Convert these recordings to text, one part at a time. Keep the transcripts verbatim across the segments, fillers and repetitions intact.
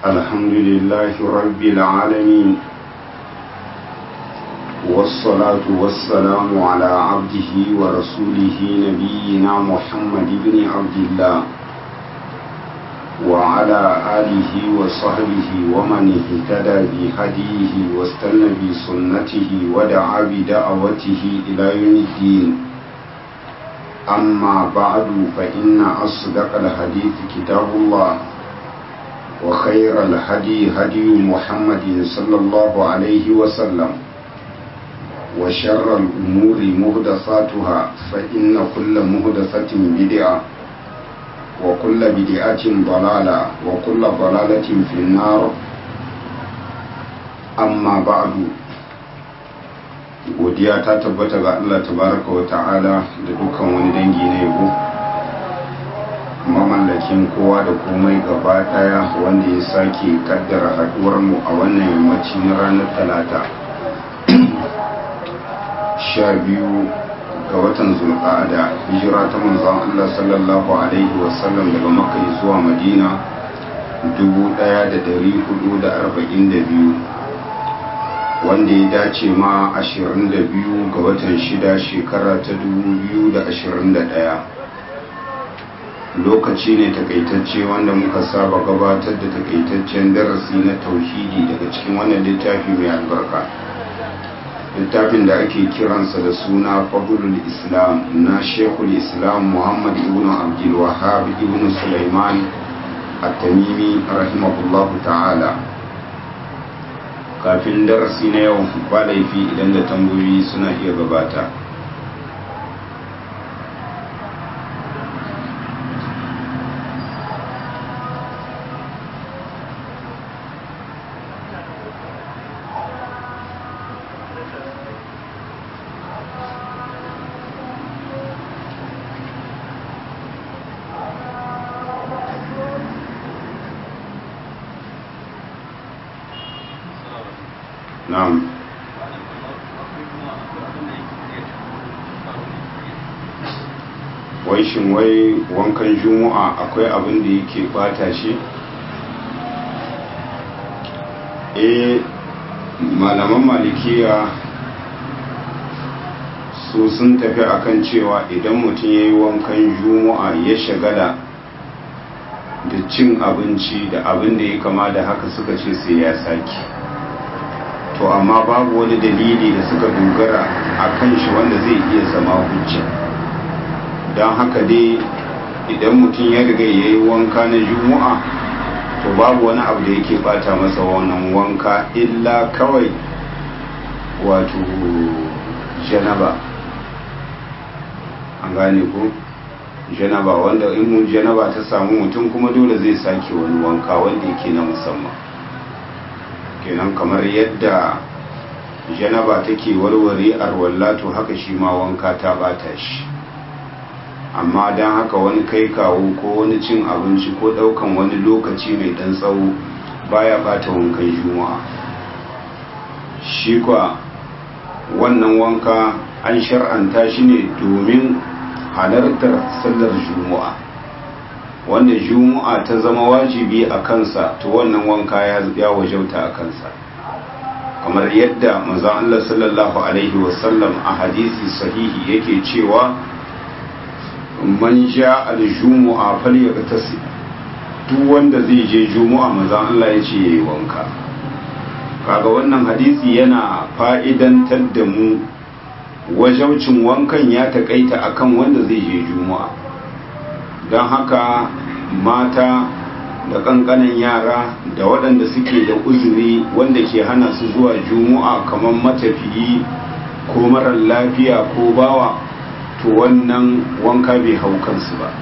الحمد لله رب العالمين، والصلاة والسلام على عبده ورسوله نبينا محمد بن عبد الله وعلى آله وصحبه ومن اهتدى بهديه واستنى بسنته ودعا بدعوته إلى يوم الدين. أما بعد فإن أصدق الحديث كتاب الله، وخير الهدي هدي محمد صلى الله عليه وسلم، وشر الأمور محدثاتها فإن كل محدثة بدعة وكل بدعة ضلالة وكل ضلالة في النار. أما بعد، godiya ta tabbata ga Allah tabaraka wa ta'ala da dukkan wani dangi na yabo, mamallakin kowa da komai gaba daya, wanda ya sake kaddara haduwar mu a wannan yammaci na ranar talata sha biyu ga watan zulqa'ada, hijira ta manzon Allah sallallahu alaihi wasallam daga makka zuwa madina dubu ɗaya da ɗari hudu da arba'in da biyu, wanda ya dace ma ashirin da biyu ga watan shida shekara ta dubu biyu da ashirin da ɗaya. Lokaci ne takaitacce wanda muka saba gabatar da takaitaccen darasi na tauhidi daga cikin wannan littafi mai albarka, littafin da ake kiransa da suna fadlul islam na shekul islam muhammad ibn abdul wahhab ibn sulaiman at-tamimi rahimahullahu ta'ala. Kafin darasi na yau ba laifi idan da tambayoyi suna iya gabata. Na'am. Wai shin wai wankan juma'a akwai abin da yake bata shi? Eh, malaman malikiya su sun tafi akan cewa idan mutum ya yi wankan juma'a ya shagala da cin abinci da abin da ya kama da haka, suka ce sai ya sake. To amma babu wani dalili da suka dogara a kan shi wanda zai iya zama hujja. Don haka dai idan mutum ya riga ya yi wanka na juma'a, to babu wani abu da yake bata masa wannan wanka illa kawai wato janaba. An gane ko? Janaba, wanda in janaba ta samu mutum kuma dole zai sake wani wanka wanda yake na musamman. Kenan kamar yadda janaba take warware arwalla, to haka shi ma wanka ta bata shi. Amma don haka wani kai kawo ko wani cin abinci ko daukan wani lokaci mai dan tsawo baya bata wankan juma'a. Shi kwa wannan wanka an shar'anta shi ne domin halartar sallar juma'a, wanda juma'a ta zama wajibi a kansa, to wannan wanka ya wajauta a kansa, kamar yadda manzon Allah sallallahu alaihi wasallam a hadisi sahihi yake cewa man ja al-jumu'a falyaghtasi, duk wanda zai je juma'a manzon Allah yace yayi wanka. Kaga wannan hadisi yana fa'idantar da mu wajaucin wankan ya takaita akan wanda zai je juma'a. Don haka mata da kankanan yara da waɗanda suke da uzuri wanda ke hana su zuwa juma'a, kamar matafiyi ko marar lafiya ko bawa, to wannan wanka bai hau kansu ba.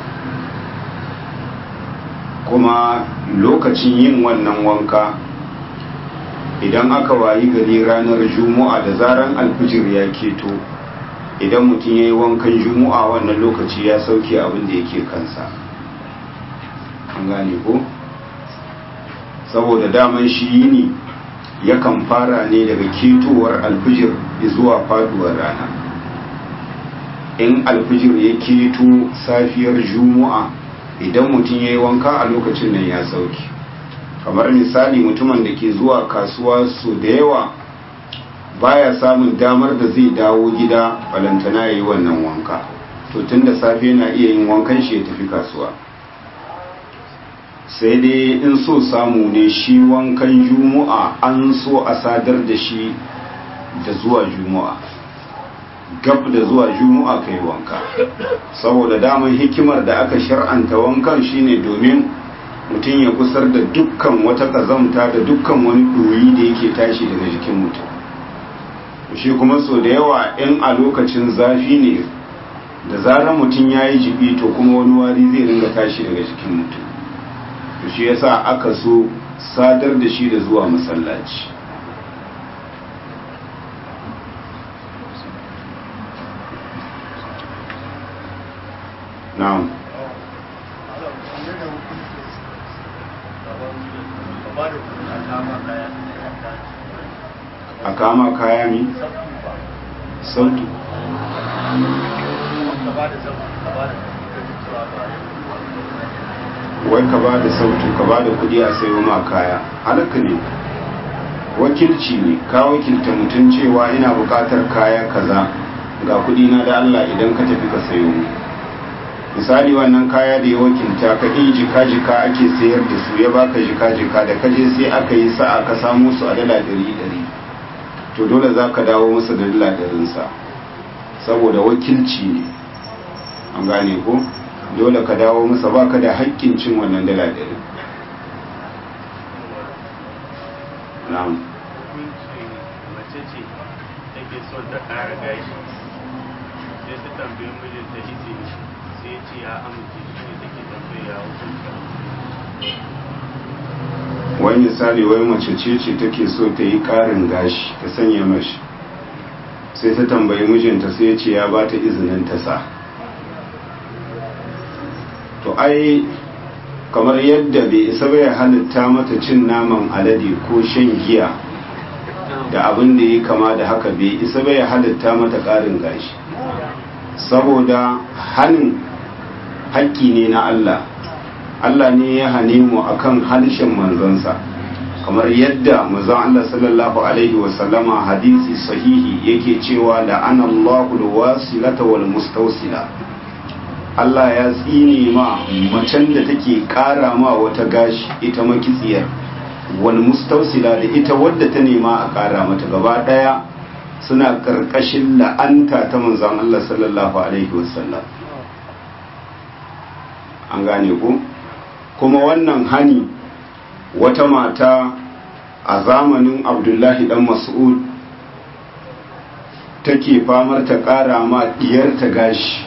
Kuma lokacin yin wannan wanka, idan aka wayi gari ranar juma'a da zaran alfijir ya keto, idan mutum ya yi wankan juma'a, wannan lokaci ya sauke abin da yake kansa. An gane ko? Saboda daman shi yini yakan fara ne daga ketowar alfijir zuwa faduwar rana. In alfijir ya keto safiyar juma'a, idan mutum ya yi wanka a lokacin nan ya sauke. kamar misali mutumin da ke zuwa kasuwa su da yawa baya samun damar da zai dawo gida balantana ya yi wannan wanka, to tun da safe na iya yin wankan shi ya tafi kasuwa. sai dai in so samu ne shi wankan juma'a an so a sadar da shi da zuwa juma'a, gab da zuwa juma'a kai wanka, saboda daman hikimar da aka shar'anta wankan shine domin mutum ya kusar da dukkan wata kazamta da dukkan wani ɗoyi da yake tashi daga jikin mutum. Shi kuma so da yawa in a lokacin zafi ne da zarar mutum ya yi jibi to kuma wani wari zai ringa tashi daga jikin mutum, to shi yasa aka so sadar da shi da zuwa masallaci. na'am a kama kaya mi sautu wai ka ba da sautu ka ba da kudi a sayo ma kaya halaka ne, wakilci ne, ka wakilta mutum cewa ina bukatar kaya kaza ga kudi na da Allah idan ka tafi ka sayo mu. Misali wannan kaya da ya wakilta ka in jika jika ake sayar da su ya baka jika jika da kaje sai aka yi sa'a ka samu su a dala ɗari ɗari, to dole za ka dawo masa da dala ɗarinsa saboda wakilci ne, an gane ko dole ka dawo masa, baka da haƙƙin cin wannan dala ɗari. na'am mace ce take son ta ƙara gashi sai ta tambayi mijinta izini sai ce ya amince, shi ne take tambaya hukunta. wani misali wai mace ce ce take so ta yi ƙarin gashi ta sanya mashi, sai ta tambayi mijinta sai ya ce ya ba ta izinin ta sa. to ai kamar yadda bai isa bai halitta mata cin naman alade ko shan giya da abin da ya kama da haka, bai isa bai halitta mata ƙarin gashi, saboda hanin haƙƙi ne na Allah. Allah ne ya hane mu akan harshen manzansa, kamar yadda manzon Allah sallallahu alaihi wasallama hadisi sahihi yake cewa la'ana Allahu alwasilata wal mustawsila, Allah ya tsine ma macen da take ƙara ma wata gashi ita makitsiyar, wal mustawsila da ita wadda ta nema a ƙara mata, gaba ɗaya suna ƙarƙashin la'anta ta manzon Allah sallallahu alaihi wasallam. an gane ku. Kuma wannan hani wata mata a zamanin Abdullahi dan Mas'ud take famar ta ƙara ma diyarta gashi,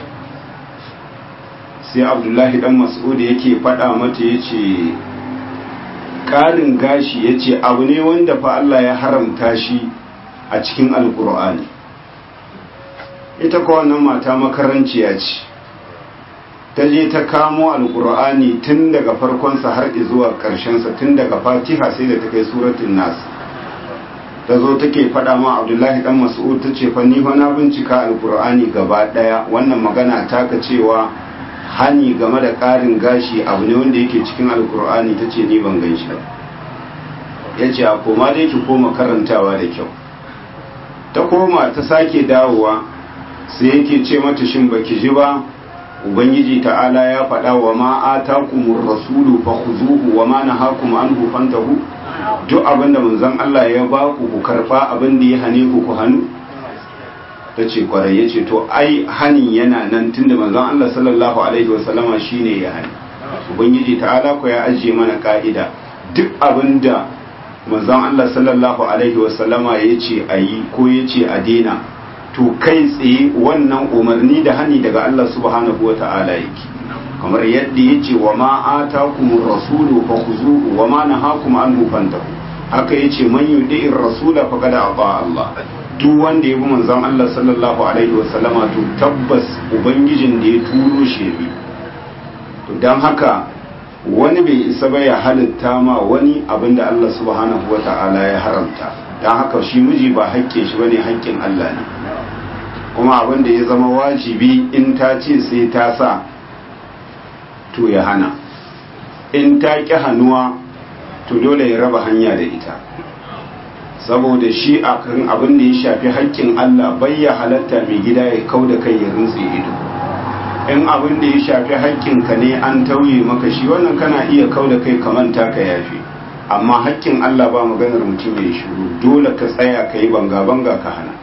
sai Abdullahi dan Mas'ud yake faɗa mata yace ƙarin gashi yace abu ne wanda fa Allah ya haramta shi a cikin Alƙur'ani. ita ko wannan mata makaranciya ce, ta je ta kamo Alƙur'ani tun daga farkonsa har zuwa ƙarshensa, tun daga Fatiha sai da ta kai suratul Nas. Ta zo take faɗa ma Abdullahi dan Mas'ud ta ce fa ni fa na bincika Alƙur'ani gaba ɗaya, wannan magana taka cewa hani game da ƙarin gashi abu ne wanda yake cikin Alƙur'ani, ta ce ni ban gan shi ba. Ya ce a koma dai ki koma karantawa da kyau. Ta koma ta sake dawowa sai yake ce mata shin baki ji ba ubangiji ta'ala ya faɗa wa ma atakumur rasulu fakhuzuhu wa ma nahakum anhu fantahu, duk abinda manzon Allah ya ba ku ku karfa, abinda ya hane ku ku hanu. tace kwarai, yace to ai hani yana nan tunda manzon Allah sallallahu alaihi wasallama shine ya hani. Ubangiji ta'ala ko ya ajiye mana ka'ida, duk abinda manzon Allah sallallahu alaihi wasallama yace ayi ko yace a daina, to kai tsaye wannan umarni da hani daga Allah subhanahu wa ta'ala yake, kamar yadda yace wa ma atakumur rasulu fakhuzuhu wa ma nahakum anhu fantahu, haka yace man yudi'ir rasula faqad ata Allah, duk wanda ya bi manzon Allah sallallahu alaihi wa sallama to tabbas ubangijin da ya turo shi bi. To dan haka wani bai isa ba ya halitta ma wani abinda Allah subhanahu wa ta'ala ya haramta, dan haka shi miji ba haƙƙin shi bane, haƙƙin Allah ne. Kuma abin da ya zama wajibi in ta ce sai ta sa to ya hana, in ta ƙi hannuwa to dole ya raba hanya da ita, saboda shi a kan abin da ya shafi haƙƙin Allah bai ya halatta mai gida ya kau da kai ya rintse ido. In abin da ya shafi haƙƙinka ne an tauye maka shi, wannan kana iya kau da kai ka manta ka yafi, amma haƙƙin Allah ba maganar mutum ya shiru, dole ka tsaya ka yi banga-banga ka hana.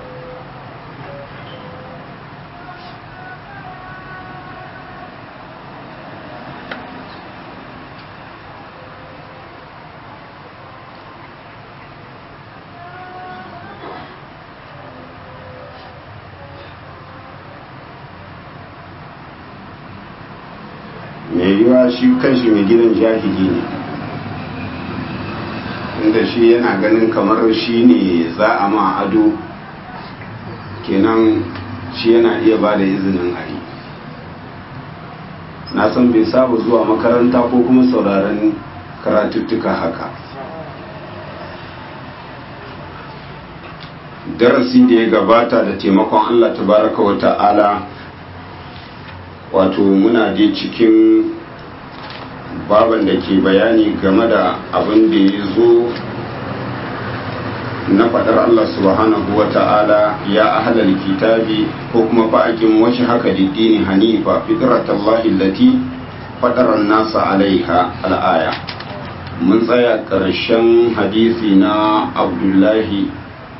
mai yiwa shi kanshi mai gidan jahili ne, inda shi yana ganin kamar shi ne za a ma ado, kenan shi yana iya ba da izinin a yi. Na san bai saba zuwa makaranta ko kuma sauraron karatuttuka haka. Darasi da ya gabata da taimakon Allah tabaraka wa ta'ala, wato muna je cikin baban da ke bayani game da abin da ya zo na faɗar Allah subhanahu wa ta'ala, ya ahlal kitabi, ko kuma fa'akin washi haka diddini hanifa fitratallahi allati fatara nasa alaiha al'aya. Mun tsaya ƙarshen hadisi na Abdullahi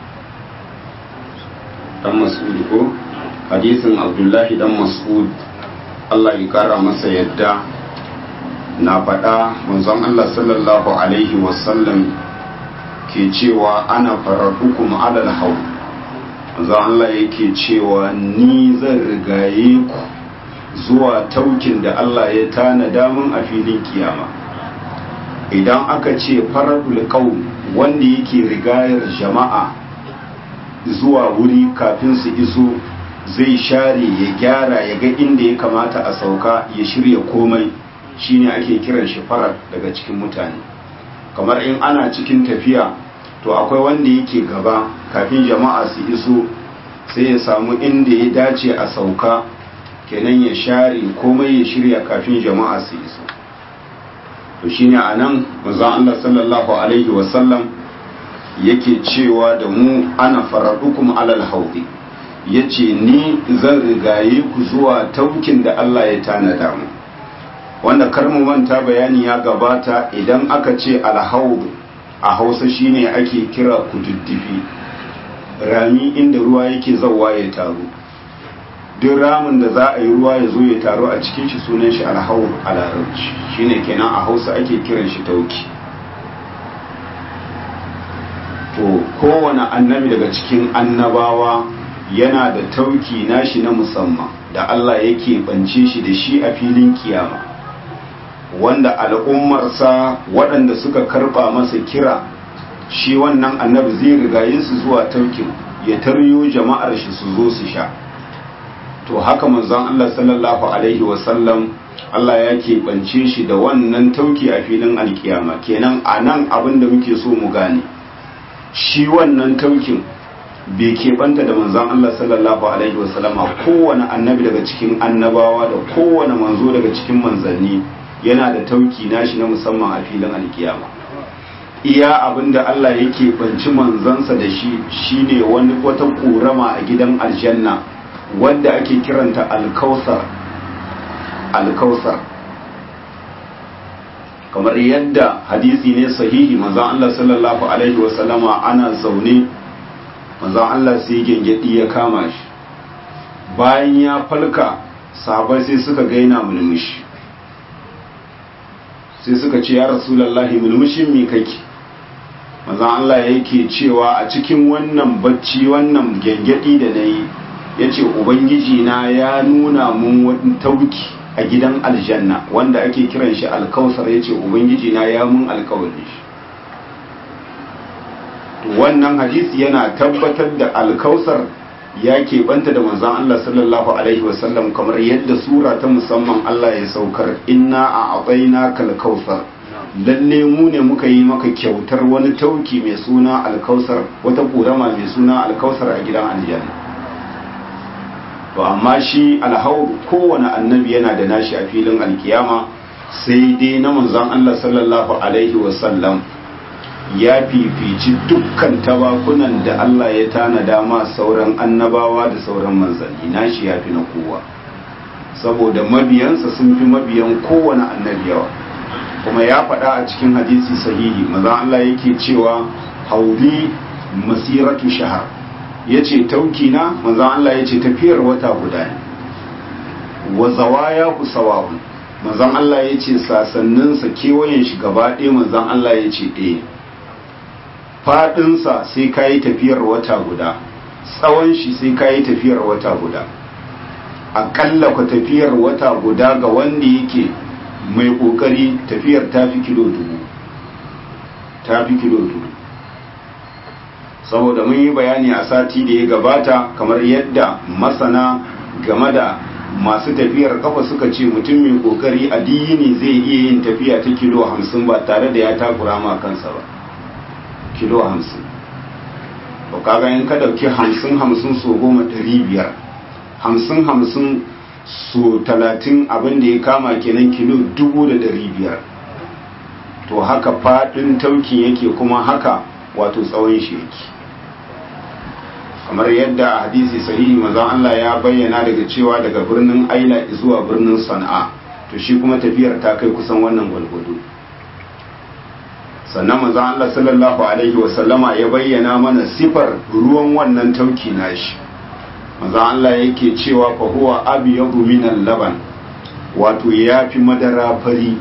dan Mas'ud, ko hadisin Abdullahi dan Mas'ud, Allah ya kara masa yadda, na faɗa manzon Allah sallallahu alaihi wasallam ke cewa ana faradukum alal hawl. Manzon Allah yake cewa ni zan rigaye ku zuwa taukin da Allah ya tanada mun a filin kiyama. Idan aka ce faradul qaum, wanda yake rigayar jama'a zuwa wuri kafin su iso, zai share ya gyara ya ga inda ya kamata a sauka, ya shirya komai, shine ake kiran shi farad daga cikin mutane. Kamar in ana cikin tafiya, to akwai wanda yake gaba kafin jama'a su iso, sai ya samu inda ya dace a sauka, kenan ya share komai ya shirya kafin jama'a su iso. To shine anan manzon Allah sallallahu alaihi wasallam yake cewa da mu ana faradukum alal haudi, ya ce ni zan rigaye ku zuwa taukin da Allah ya tanada mu, wanda karmu manta bayani ya gabata, idan aka ce alhaud a Hausa shine ake kira kududdufi, rami inda ruwa yake zawa ya taru. Duk ramin da za a yi ruwa ya zo ya taru a cikin shi sunan shi alhaud a larabci, shine kenan a Hausa ake kiran shi tauki. To kowane annabi daga cikin annabawa yana da tauki nashi na musamman da Allah yake bance shi da shi a filin kiyama, wanda al'ummarsa waɗanda suka karɓa masa kira, shi wannan annabi zai rigaye su zuwa taukin, ya taryo jama'ar shi su zo su sha. To haka manzon Allah sallallahu alaihi wasallam, Allah ya keɓance shi da wannan tauki a filin alkiyama. Kenan a nan abin da muke so mu gane, shi wannan taukin bai keɓanta da manzon Allah sallallahu alaihi wasallama, kowane annabi daga cikin annabawa da kowane manzo daga cikin manzanni yana da tauki nashi na musamman a filin alkiyama. Iya abinda Allah yake banci manzansa da shi shine wani wata korama a gidan aljanna wanda ake kiranta alkausar. Alkausar kamar yadda hadisi ne sahihi, manzon Allah sallallahu alaihi wasallama ana zaune, manzon Allah sai gengedi ya kama shi, bayan ya falka sahabbai sai suka gaina mulmushi, sai suka ce ya rasulullahi mulmushin mi kake? Manzon Allah yake cewa a cikin wannan bacci, wannan gengedi da nayi, yace ubangiji na ya nuna mun wani tauki a gidan aljanna wanda ake kiran shi alkausar, yace ubangiji na ya mun alkawari shi. Wannan hadisi yana tabbatar da alkausar ya keɓanta da manzon Allah sallallahu alaihi wasallam, kamar yadda sura ta musamman Allah ya saukar, inna a atsaina kalkausar, lalle mu ne muka yi maka kyautar wani tauki mai suna alkausar, wata ƙorama mai suna alkausar a gidan aljanna. To amma shi alhaur kowane annabi yana da nashi a filin alkiyama, sai dai na manzon Allah sallallahu alaihi wasallam ya fifici dukkan tawakunan da Allah ya tanada ma sauran annabawa da sauran manzanni, nashi ya fi na kowa, saboda mabiyansa sun fi mabiyan kowane annabi yawa. Kuma ya faɗa a cikin hadisi sahihi, manzon Allah yake cewa hauli masiratu shahar, yace tauki na manzon Allah yace tafiyar wata guda ne, wa zawaya ku sawa'un, manzon Allah yace sasanninsa kewayen shi gaba ɗaya manzon Allah yace ɗaya, faɗinsa sai kayi tafiyar wata guda, tsawon shi sai kayi tafiyar wata guda, aƙalla ku tafiyar wata guda ga wanda yake mai ƙoƙari tafiyar ta fi kilo dubu, ta fi kilo dubu. Saboda mun yi bayani a sati da ya gabata kamar yadda masana game da masu tafiyar kafa suka ce mutum mai ƙoƙari a dini zai iya yin tafiya ta kilo hamsin ba tare da ya takura ma kansa ba, kilo hamsin. to kaga in ka dauki hamsin hamsin so goma ɗari biyar, hamsin hamsin so talatin abin da ya kama kenan kilo dubu da ɗari biyar. To haka faɗin taukin yake kuma haka wato tsawon shi yake, kamar yadda a hadisi sahihi manzon Allah ya bayyana daga cewa daga birnin Aila zuwa birnin Sana'a, to shi kuma tafiyar ta kai kusan wannan gwalgwado. Sannan manzon Allah sallallahu alaihi wasallama ya bayyana mana sifar ruwan wannan tauki nashi. Manzon Allah yake cewa fa huwa abyadu minal laban, wato yafi madara fari,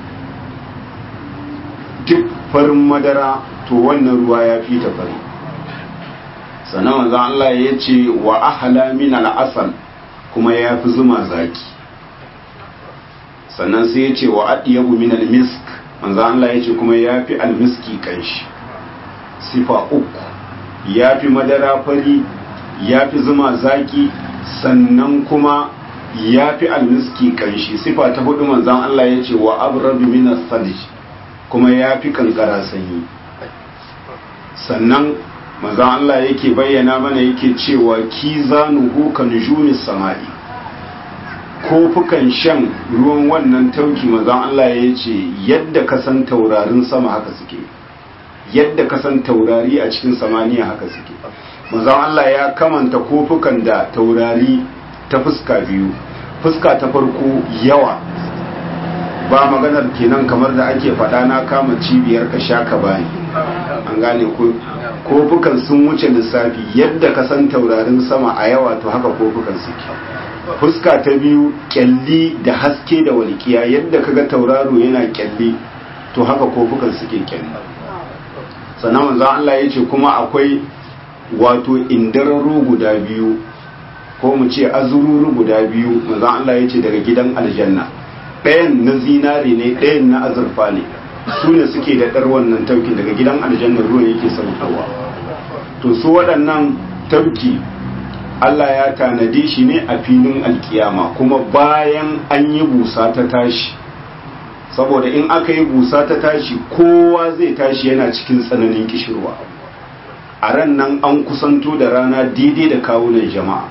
duk farin madara to wannan ruwa ya fi ta fari. Sannan manzon Allah ya ce wa ahla minal asal, kuma ya fi zuma zaki. Sannan sai ya ce wa adiyabu minal misk, manzo Allah ya ce kuma ya fi almiski kanshi. Sifa uku, ya fi madara fari, ya fi zuma zaki, sannan kuma ya fi almiski kanshi. Sifa ta hudu manzon Allah ya ce wa abrabi minas sadj, kuma ya fi kankara sanyi. Sannan manzon Allah yake bayyana mana yake cewa kizanuhu kan nujumis sama'i, kofukan shan ruwan wannan tauki manzon Allah ya ce yadda ka san taurarin sama haka suke, yadda ka san taurari a cikin samaniya haka suke. Manzon Allah ya kamanta kofukan da taurari ta fuska biyu. Fuska ta farko yawa, ba maganar kenan kamar da ake faɗa na kama cibiyar ka sha ka bani, an gane ko kofukan sun wuce lissafi, yadda ka san taurarin sama a yawa to haka kofukan suke. Fuska ta biyu kyalli da haske da walƙiya, yadda kaga tauraro yana kyalli to haka kofukan suke kyalli. Sannan manzo Allah ya ce kuma akwai wato indararo guda biyu, ko mu ce azururu guda biyu, manzo Allah ya ce daga gidan aljanna, ɗayan na zinare ne ɗayan na azurfa ne, su ne suke da ɗar wannan tauki daga gidan aljanna ruwan yake saukowa. To su waɗannan tauki Allah ya tanade shi ne a filin alkiyama, kuma bayan an yi busa ta tashi, saboda in aka yi busa ta tashi kowa zai tashi yana cikin tsananin kishirwa. A ran nan an kusanto da rana daidai da kawunan jama'a.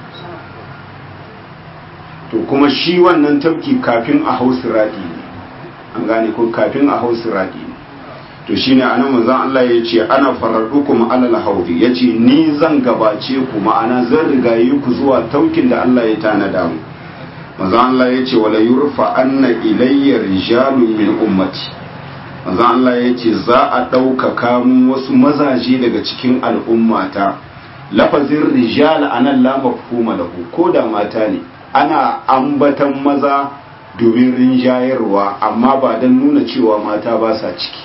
To kuma shi wannan tafki kafin a hau sirati ne, an gane ko kafin a hau sirati ne. To shine anan manzon Allah ya ce ana fararrukum alal haudi, yace ni zan gabace ku, ma'ana zan rigaye ku zuwa taukin da Allah ya tanada mu. Manzon Allah ya ce wala yurfa anna ilayya rijalun min ummati, manzon Allah ya ce za a ɗaukaka mu wasu mazaje daga cikin al'ummata. Lafazin rijal anan la mafhuma lahu, ko da mata ne ana ambatan maza domin rinjayarwa, amma ba don nuna cewa mata ba sa ciki.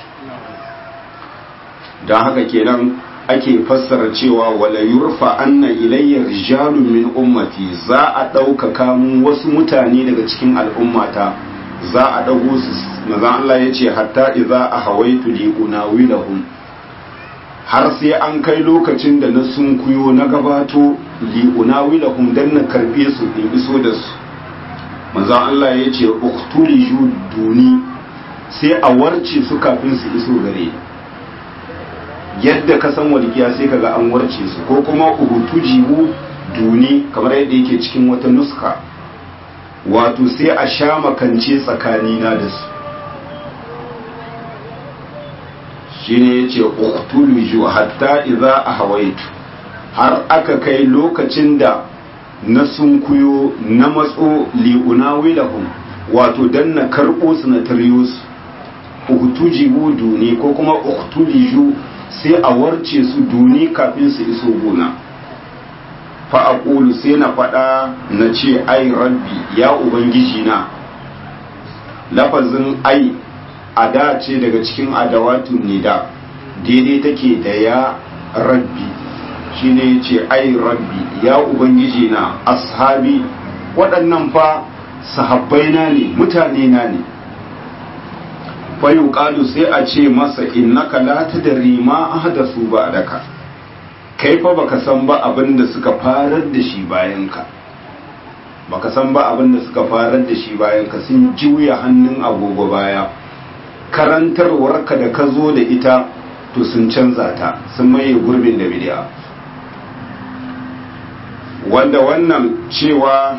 Don haka kenan ake fassara cewa wala yurfa anna ilayya rijalun min ummati, za a ɗaukaka mu wasu mutane daga cikin al'ummata, za a ɗago su. Maza Allah ya ce hatta idza ahawaitu li unawilahum, har sai an kai lokacin da na sunkuyo na gabato li unawilahum dan na karbe su in iso da su. Maza Allah ya ce uktuliju duni, sai a warce su kafin su iso gare, yadda ka san walƙiya sai kaga an warce su, ko kuma uhutujibu duni kamar yadda yake cikin wata nuska, wato sai a sha makance tsakanina da su, shine yace uqtulu hatta idza ahawaitu, har aka kai lokacin da na sunkuyo na matso li'unawilahum, wato dan na karbo su na taryo su, uqtujibu duni ko kuma uqtuliju, sai a warce su duni kafin su iso gona. fa aqulu sai na faɗa na ce ai rabbi ya ubangiji na. Lafazin ai ada ce daga cikin adawatun nida, daidai take da ya rabbi, shine yace ai rabbi ya ubangiji na, ashabi waɗannan fa sahabbai na ne, mutane na ne. fa yuqalu sai a ce masa innaka la tadri ma ahdathu ba'daka, kai fa baka san ba abin da suka farar da shi bayan ka, baka san ba abin da suka farar da shi bayan ka, sun juya hannun agogo baya. Karantarwarka da ka zo da ita to sun canza ta, sun maye gurbin da bid'a. Wanda wannan cewa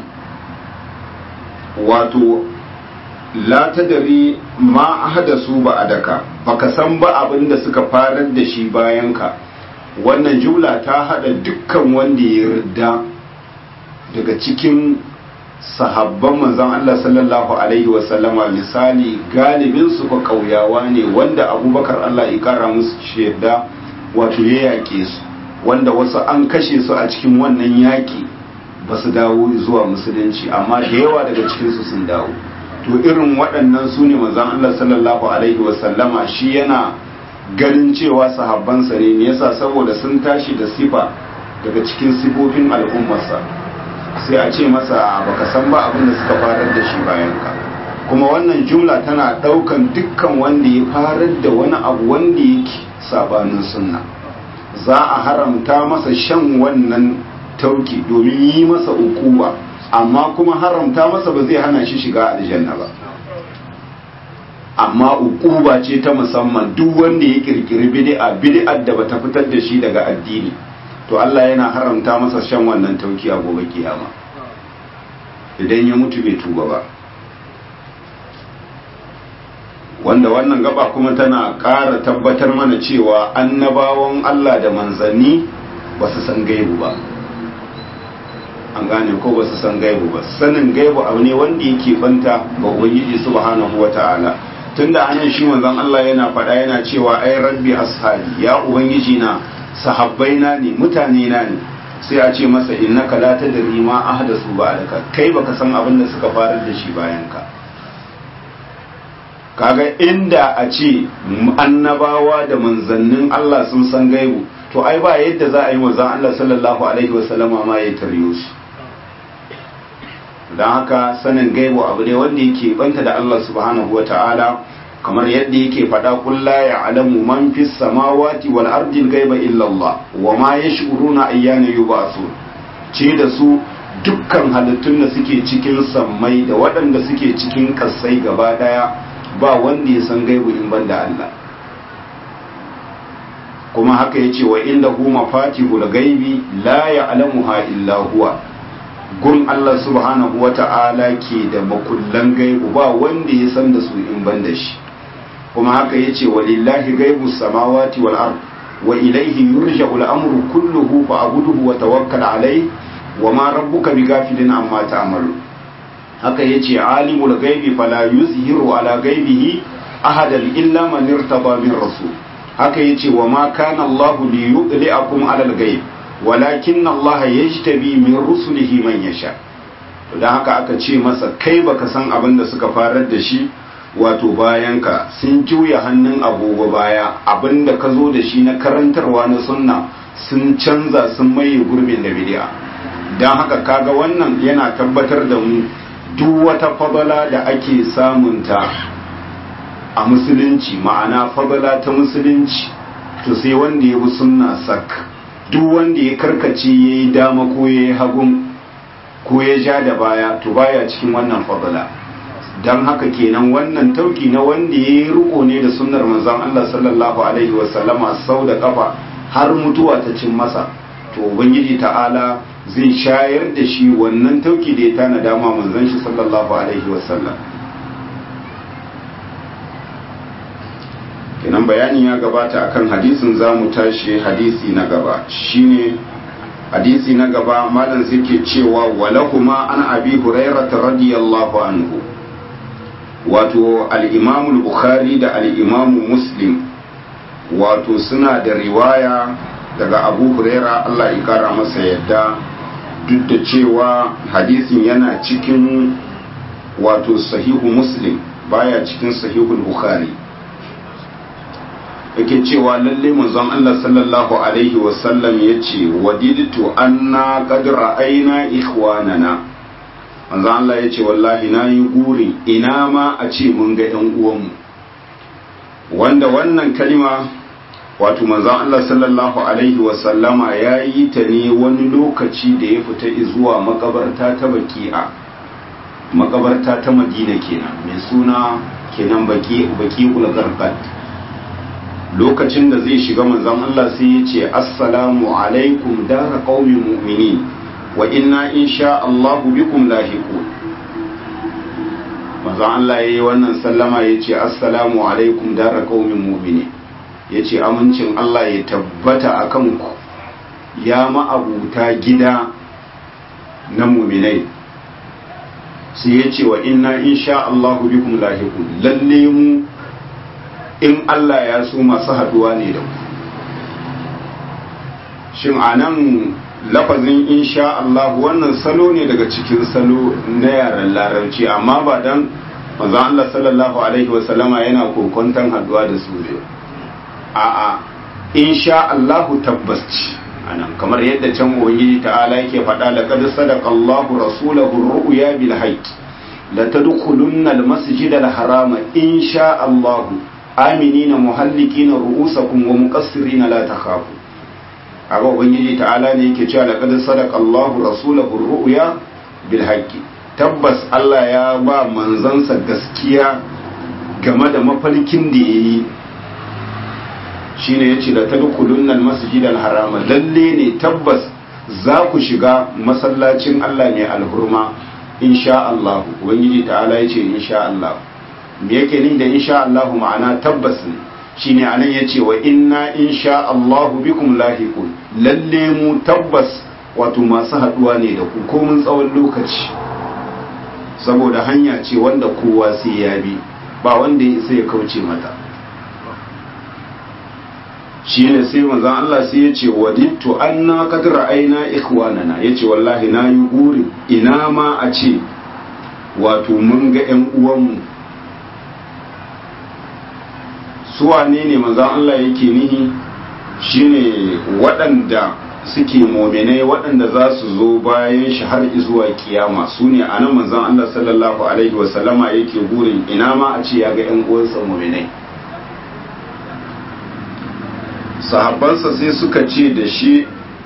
wato la tadri ma ahdasu ba'daka, baka san ba abin da suka farar da shi bayan ka, wannan jumla ta hada dukkan wanda ya yarda daga cikin sahabban manzon Allah sallallahu alaihi wasallama. Misali galibin su fa kauyawa ne wanda Abubakar Allah ya kara musu shaida wato ya yake su, wanda wasu an kashe su a cikin wannan yaki ba su dawo zuwa musulunci, amma da yawa daga cikin su sun dawo. To irin waɗannan su ne manzon Allah sallallahu alaihi wasallama shi yana ganin cewa sahabbansa ne. Me yasa? Saboda sun tashi da sifa daga cikin sifofin al'ummarsa. Sai a ce masa baka san ba abin da suka farar da shi bayan ka. Kuma wannan jumla tana daukan dukkan wanda ya farar da wani abu wanda yake sabanin sunna, za a haramta masa shan wannan tauki domin yi masa ukuba, amma kuma haramta masa ba zai hana shi shiga aljanna ba. Amma ukuba ce ta musamman, duk wanda ya kirkiri bid'a bid'ar da bata fitar da shi daga addini, to Allah yana haramta masa shan wannan tauki a gobe kiyama idan ya mutu bai tuba ba. Wanda wannan gaba kuma tana ƙara tabbatar mana cewa annabawan Allah da manzanni ba su san gaibu ba. An gane ko ba su san gaibu ba. Sanin gaibu abu ne wanda yake banta ga Ubangiji subhanahu wata'ala. Tunda anan shi manzon Allah yana faɗa yana cewa ai rabbi ashabi, ya ubangiji na sahabbaina ne, mutane na ne. Sai a ce masa innaka la tadri ma ahdasu ba'daka, kai baka san abin da suka farar da shi bayan ka. Kaga inda a ce annabawa da manzannin Allah sun san gaibu, to ai ba yadda za a yi manzon Allah sallallahu alaihi wasallama ma ya taryo su. Don haka sanin gaibu abu ne wanda yake banta da Allah subhanahu wata'ala, kamar yadda yake faɗa qul la ya'lamu man fis samawati wal ardi al-ghaiba illa Allah wa ma yash'uruna ayyana yub'athun. Ce da su dukkan halittun da suke cikin sammai da waɗanda suke cikin kasai gaba daya ba wanda ya san gaibu in banda Allah. Kuma haka yace wa indahu mafatihul ghaibi la ya'lamuha illa huwa. Gun Allah subhanahu wata'ala ke da makullan gaibu ba wanda ya san da su in banda shi. Kuma haka yace walillahi gaibu samawati wal ard wa ilayhi yurja'u al-amru kulluhu fa'budhu wa tawakkal alayhi wa ma rabbuka bighafilin amma ta'malu. Haka yace alimul ghaibi fala yuzhiru ala ghaibihi ahadan illa man irtaba min rasul. Haka yace wa ma kana Allahu liyudli'akum ala al-ghaib walakin Allah yajtabi min rusulihi man yasha. To dan haka aka ce masa kai baka san abin da suka farar da shi wato bayan ka, sun juya hannun agogo baya, abinda ka zo da shi na karantarwa na sunna sun canza sun maye gurbin da bid'a. Dan haka kaga wannan yana tabbatar da mu duk wata fadala da ake samunta a musulunci, ma'ana fadala ta musulunci, to sai wanda ya bi sunna sak. Duk wanda ya karkace ya yi dama ko ya yi hagun ko ya ja da baya, to baya cikin wannan fadala. Don haka kenan wannan tauki na wanda ya yi riko ne da sunnar manzon Allah sallallahu alaihi wasallama sau da kafa har mutuwa ta cin masa, to ubangiji ta'ala zai shayar da shi wannan tauki da ya tana dama manzon shi sallallahu alaihi wasallam. kenan bayani ya gabata akan hadisin za mu tashi hadisi na gaba shine hadisi na gaba malam suke cewa walahuma an abi hurairah radiyallahu anhu wato al-imam al-bukhari da al-imam muslim wato suna da riwaya daga abu hurairah Allah ya kara masa yadda duk da cewa hadisin yana cikin wato sahihu muslim baya cikin sahihul bukhari yake cewa lalle manzon Allah sallallahu alaihi wasallam yace wadidtu anna qad ra'ayna ikhwanana manzon Allah yace wallahi nayi guri ina ma a ce mun ga ɗan uwanmu wanda wannan kalima wato manzon Allah sallallahu alaihi wasallama yayi ta ne wani lokaci da ya fita zuwa makabarta ta Baqi'a makabarta ta Madina kenan mai suna kenan Baqi Baqi'ul Gharqad lokacin da zai shiga manzon Allah sai ya ce assalamu alaikum dara qaumin mu'minin wa inna insha Allah bikum lahiqun manzon Allah yayi wannan sallama ya ce assalamu alaikum dara qaumin mu'minin ya ce amincin Allah ya tabbata akan ku ya ma'abuta gida na mu'minai sai ya ce wa inna insha Allah bikum lahiqun lalle mu in Allah ya so masu haduwa ne da ku shin anan lafazin insha Allah wannan salo ne daga cikin salo na yaren larabci amma ba dan manzon Allah sallallahu alaihi wasallama yana kokonton haduwa da su ne a'a insha Allah tabbas anan kamar yadda can ubangiji ta'ala yake faɗa laqad sadaqa Allahu rasulahu ar-ru'ya bil haqq la tadkhulunna al-masjid al-harama insha Allah aminina muhallikina ru'usakum wa muqassirina la takhafu aga ubangiji ta'ala ne yake cewa laqad sadaqa Allahu rasulahu ar-ru'ya bil haqqi tabbas Allah ya ba manzansa gaskiya game da mafarkin da yayi shine yace la tadkhulunna al-masjid al-harama lalle ne tabbas za ku shiga masallacin Allah mai alhurma insha Allah ubangiji ta'ala yace insha Allah me yake ni da insha Allah ma'ana tabbas ne shine anan yace wa inna insha Allah bikum lahiqun lalle mu tabbas wato masu haduwa ne da ku ko mun tsawon lokaci saboda hanya ce wanda kowa sai ya bi ba wanda ya sai ya kauce mata shine sai manzon Allah sai yace wadittu anna qad ra'ayna ikhwanana yace wallahi na yi guri ina ma a ce wato mun ga ƴan uwanmu su wane ne manzon Allah yake nihi shine waɗanda suke mu'minai waɗanda za su zo bayan shi har zuwa kiyama su ne anan manzon Allah sallallahu alaihi wasallama yake burin ina ma a ce ya ga ƴan uwansa mu'minai sahabbansa sai suka ce da shi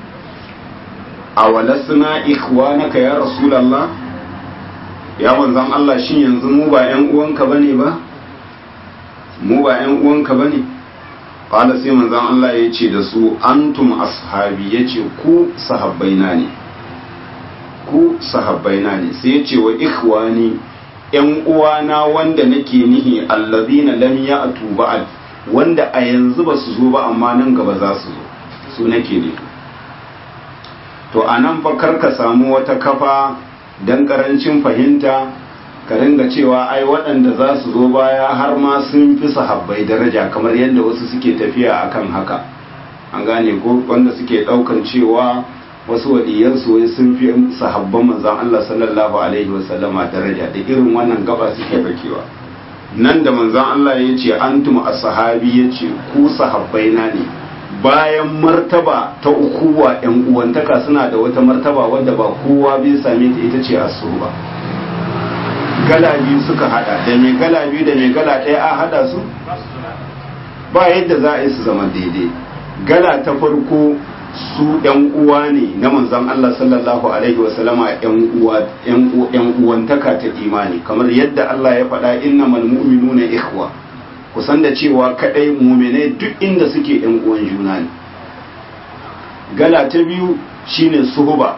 a walasna ikhwanaka ya rasulullah ya manzon Allah shin yanzu mu ba ƴan uwanka bane ba mu ba ƴan uwanka bane qala sai manzon Allah ya ce da su antum ashabi yace ku sahabbaina ne ku sahabbaina ne sai ya ce wa ikhwani ƴan uwana wanda nake nihi allazina lam ya'tu ba'd wanda a yanzu ba su zo ba amma nan gaba za su zo su nake ne to anan fa karka samu wata kafa dan karancin fahimta ka ringa cewa ai waɗanda za su zo baya har ma sun fi sahabbai daraja kamar yadda wasu suke tafiya akan haka an gane ko wanda suke ɗaukan cewa wasu waliyansu wai sun fi sahabban manzon Allah sallallahu alaihi wasallama daraja da irin wannan gaba suke fakewa nan da manzon Allah ya ce antum ashabi ya ce ku sahabbaina ne bayan martaba ta ukuwa yan uwantaka suna da wata martaba wadda ba kowa bai same ta ita ce asuba galabi suka hada da mai galabi da mai gala ɗaya a hada su ba yadda za a yi su zama daidai gala ta farko su yan uwa ne na manzon Allah sallallahu alaihi wasallama yan uwa yan uwantaka ta imani kamar yadda Allah ya faɗa innamal mu'minuna ikhwa kusan da cewa kadai mu'minai duk inda suke yan uwan juna ne gala ta biyu shine suhuba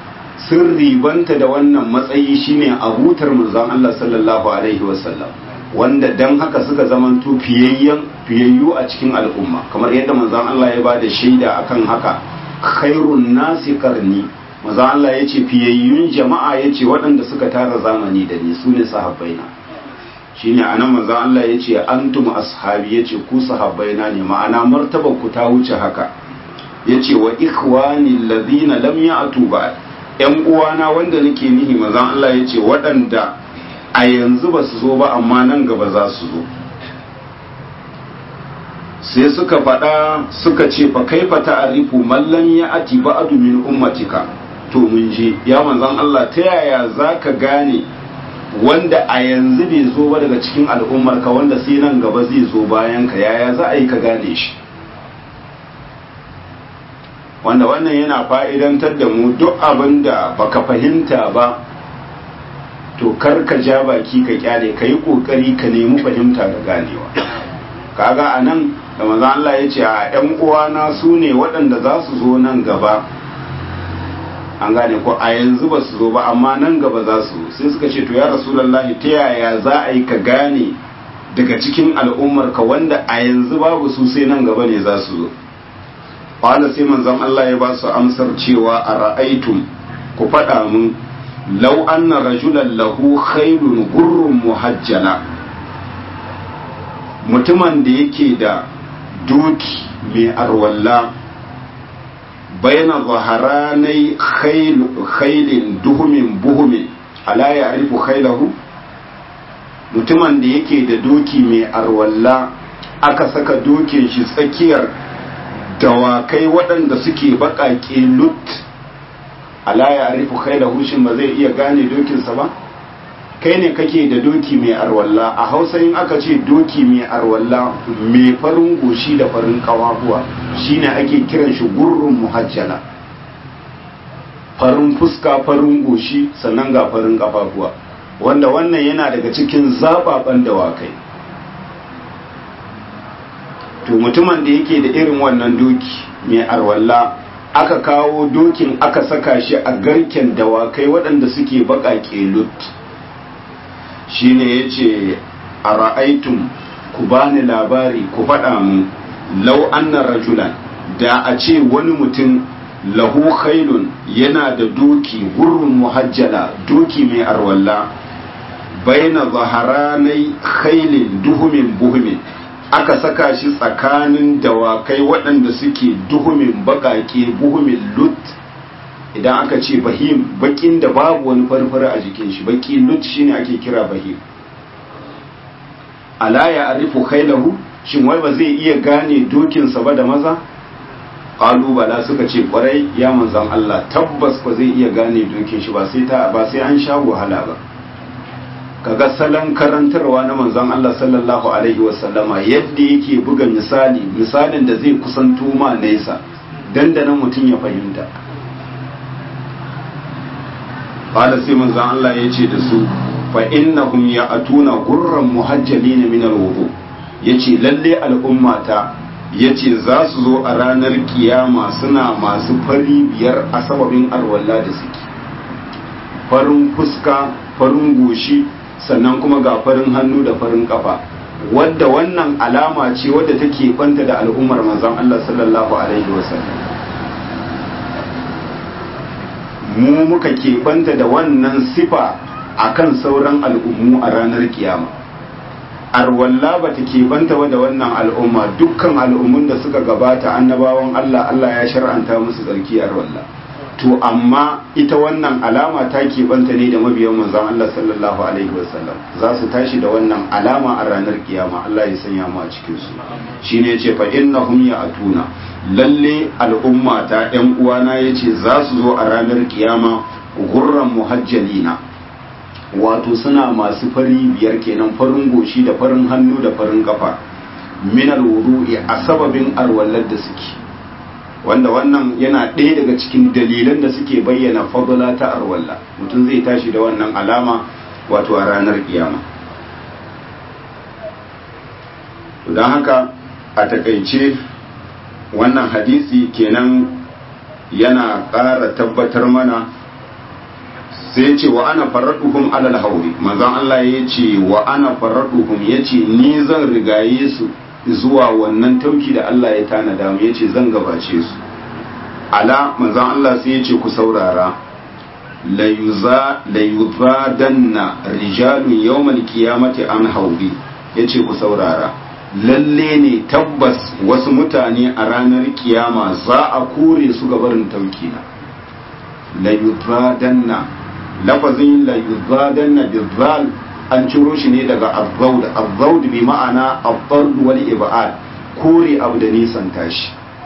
sun ribanta da wannan matsayi shine abutar manzon Allah sallallahu alaihi wasallam wanda dan haka suka zamanto fiyayyen fiyayyu a cikin al'umma kamar yadda manzon Allah ya bada shaida akan haka khairun nasi qarni manzon Allah yace fiyayyun jama'a yace waɗanda suka tara zamani da ni sune sahabbaina shine anan manzon Allah yace antum ashabi yace ku sahabbaina ne ma'ana martabar ku ta wuce haka yace wa ikhwani alladhina lam ya'tu ba yan uwana wanda nake nihi manzon Allah yace waɗanda a yanzu ba su zo ba amma nan gaba za su zo sai suka faɗa suka ce fa kaifa ta'rifu man lam ya'ti ba'du min ummatika to mun je ya manzon Allah ta yaya zaka gane wanda a yanzu bai zo ba daga cikin al'ummar ka wanda sai nan gaba zai zo bayan ka yaya za a yi ka gane shi wanda wannan yana fa'idantar da mu duk abin da baka fahimta ba to kar ka ja baki ka kyale ka yi kokari ka nemi fahimta da ganewa kaga anan da manzo Allah ya ce a ƴan uwana su ne waɗanda za su zo nan gaba an gane ko a yanzu ba su zo ba amma nan gaba za su sai suka ce to ya rasulullahi ta yaya za a yi ka gane daga cikin al'ummar ka wanda a yanzu babu su sai nan gaba ne za su zo qala sai manzon Allah ya ba su amsar cewa a ra'aitum ku faɗa mun law anna rajulan lahu khaylun gurrun muhajjala mutumin da yake da doki mai arwalla bayna zaharanai khailin duhumin buhumin ala ya arifu khailahu mutumin da yake da doki mai arwalla aka saka dokin shi tsakiyar dawakai waɗanda suke baƙaƙe lut ala ya arifu khailahu shin ba zai iya gane dokinsa ba kai ne kake da doki mai arwalla a hausa in aka ce doki mai arwalla mai farin goshi da farin kawabuwa shine ake kiran shi gurrun muhajjala farin fuska farin goshi sannan ga farin kafafuwa wanda wannan yana daga cikin zababan dawakai to mutumin da yake da irin wannan doki mai arwalla aka kawo dokin aka saka shi a garken dawakai waɗanda suke baƙaƙe lut shine yace a ra'aitun ku bani labari ku faɗa mu lau anna rajulan da a ce wani mutum lahu khailun yana da doki gurrun muhajjala doki mai arwalla baina zaharanai khailin duhumin buhumin aka saka shi tsakanin dawakai waɗanda suke duhumin baƙaƙe buhumin lut idan aka ce bahim bakin da babu wani farfara a jikin shi baki lut shine ake kira bahim ala ya arifu khailahu shin wai ba zai iya gane dokinsa ba da maza qalu bala suka ce kwarai ya manzon Allah tabbas ba zai iya gane dokin shi ba sai ta ba sai an sha wahala ba kaga salon karantarwa na manzon Allah sallallahu alaihi wasallama yadda yake buga misali misalin da zai kusanto ma nesa dandanan mutum ya fahimta qala sai manzon Allah ya ce da su fa innahum ya'tuna gurran muhajjalin min al-wudu yace lalle al'ummata yace za su zo a ranar kiyama suna masu fari biyar a sababin arwalla da suke farin fuska farin goshi sannan kuma ga farin hannu da farin kafa wadda wannan alama ce wadda take banta da al'ummar manzon Allah sallallahu alaihi wasallam mu muka keɓanta da wannan sifa akan sauran al'ummu a ranar kiyama arwalla ba ta keɓanta ba da wannan al'umma dukkan al'ummun da suka gabata annabawan Allah Allah ya shar'anta musu tsarki arwalla to amma ita wannan alama ta keɓanta ne da mabiyan manzon Allah sallallahu alaihi wasallam za su tashi da wannan alama a ranar kiyama Allah ya sanya mu a cikin su shine yace fa innahum ya'tuna lalle al'umma ta ‘yan uwana ya ce za su zo a ranar kiyama gurran muhajjalina wato suna masu fari biyar kenan farin goshi da farin hannu da farin kafa minal wudu'i a sababin arwallar da suke wanda wannan yana ɗaya daga cikin dalilan da suke bayyana fadla ta arwalla mutum zai tashi da wannan alama wato a ranar kiyama don haka a takaice wannan hadisi kenan yana ƙara tabbatar mana sai ya ce wa ana farraduhum alal hauri manzon Allah ya ce wa ana farraduhum ya ce ni zan rigaye su zuwa wannan tauki da Allah ya tanada mu ya ce zan gabace su ala manzon Allah sai ya ce ku saurara la yuzadanna rijalun yawmal qiyamati an hauri ya ce ku saurara lalle ne tabbas wasu mutane a ranar kiyama za a kore su gabarin tauki na la yuzadanna lafazin la yuzadanna bizal an ciro shi ne daga azzaud azzaud bi ma'ana al-tard wal ib'ad kore abu da nisan tashi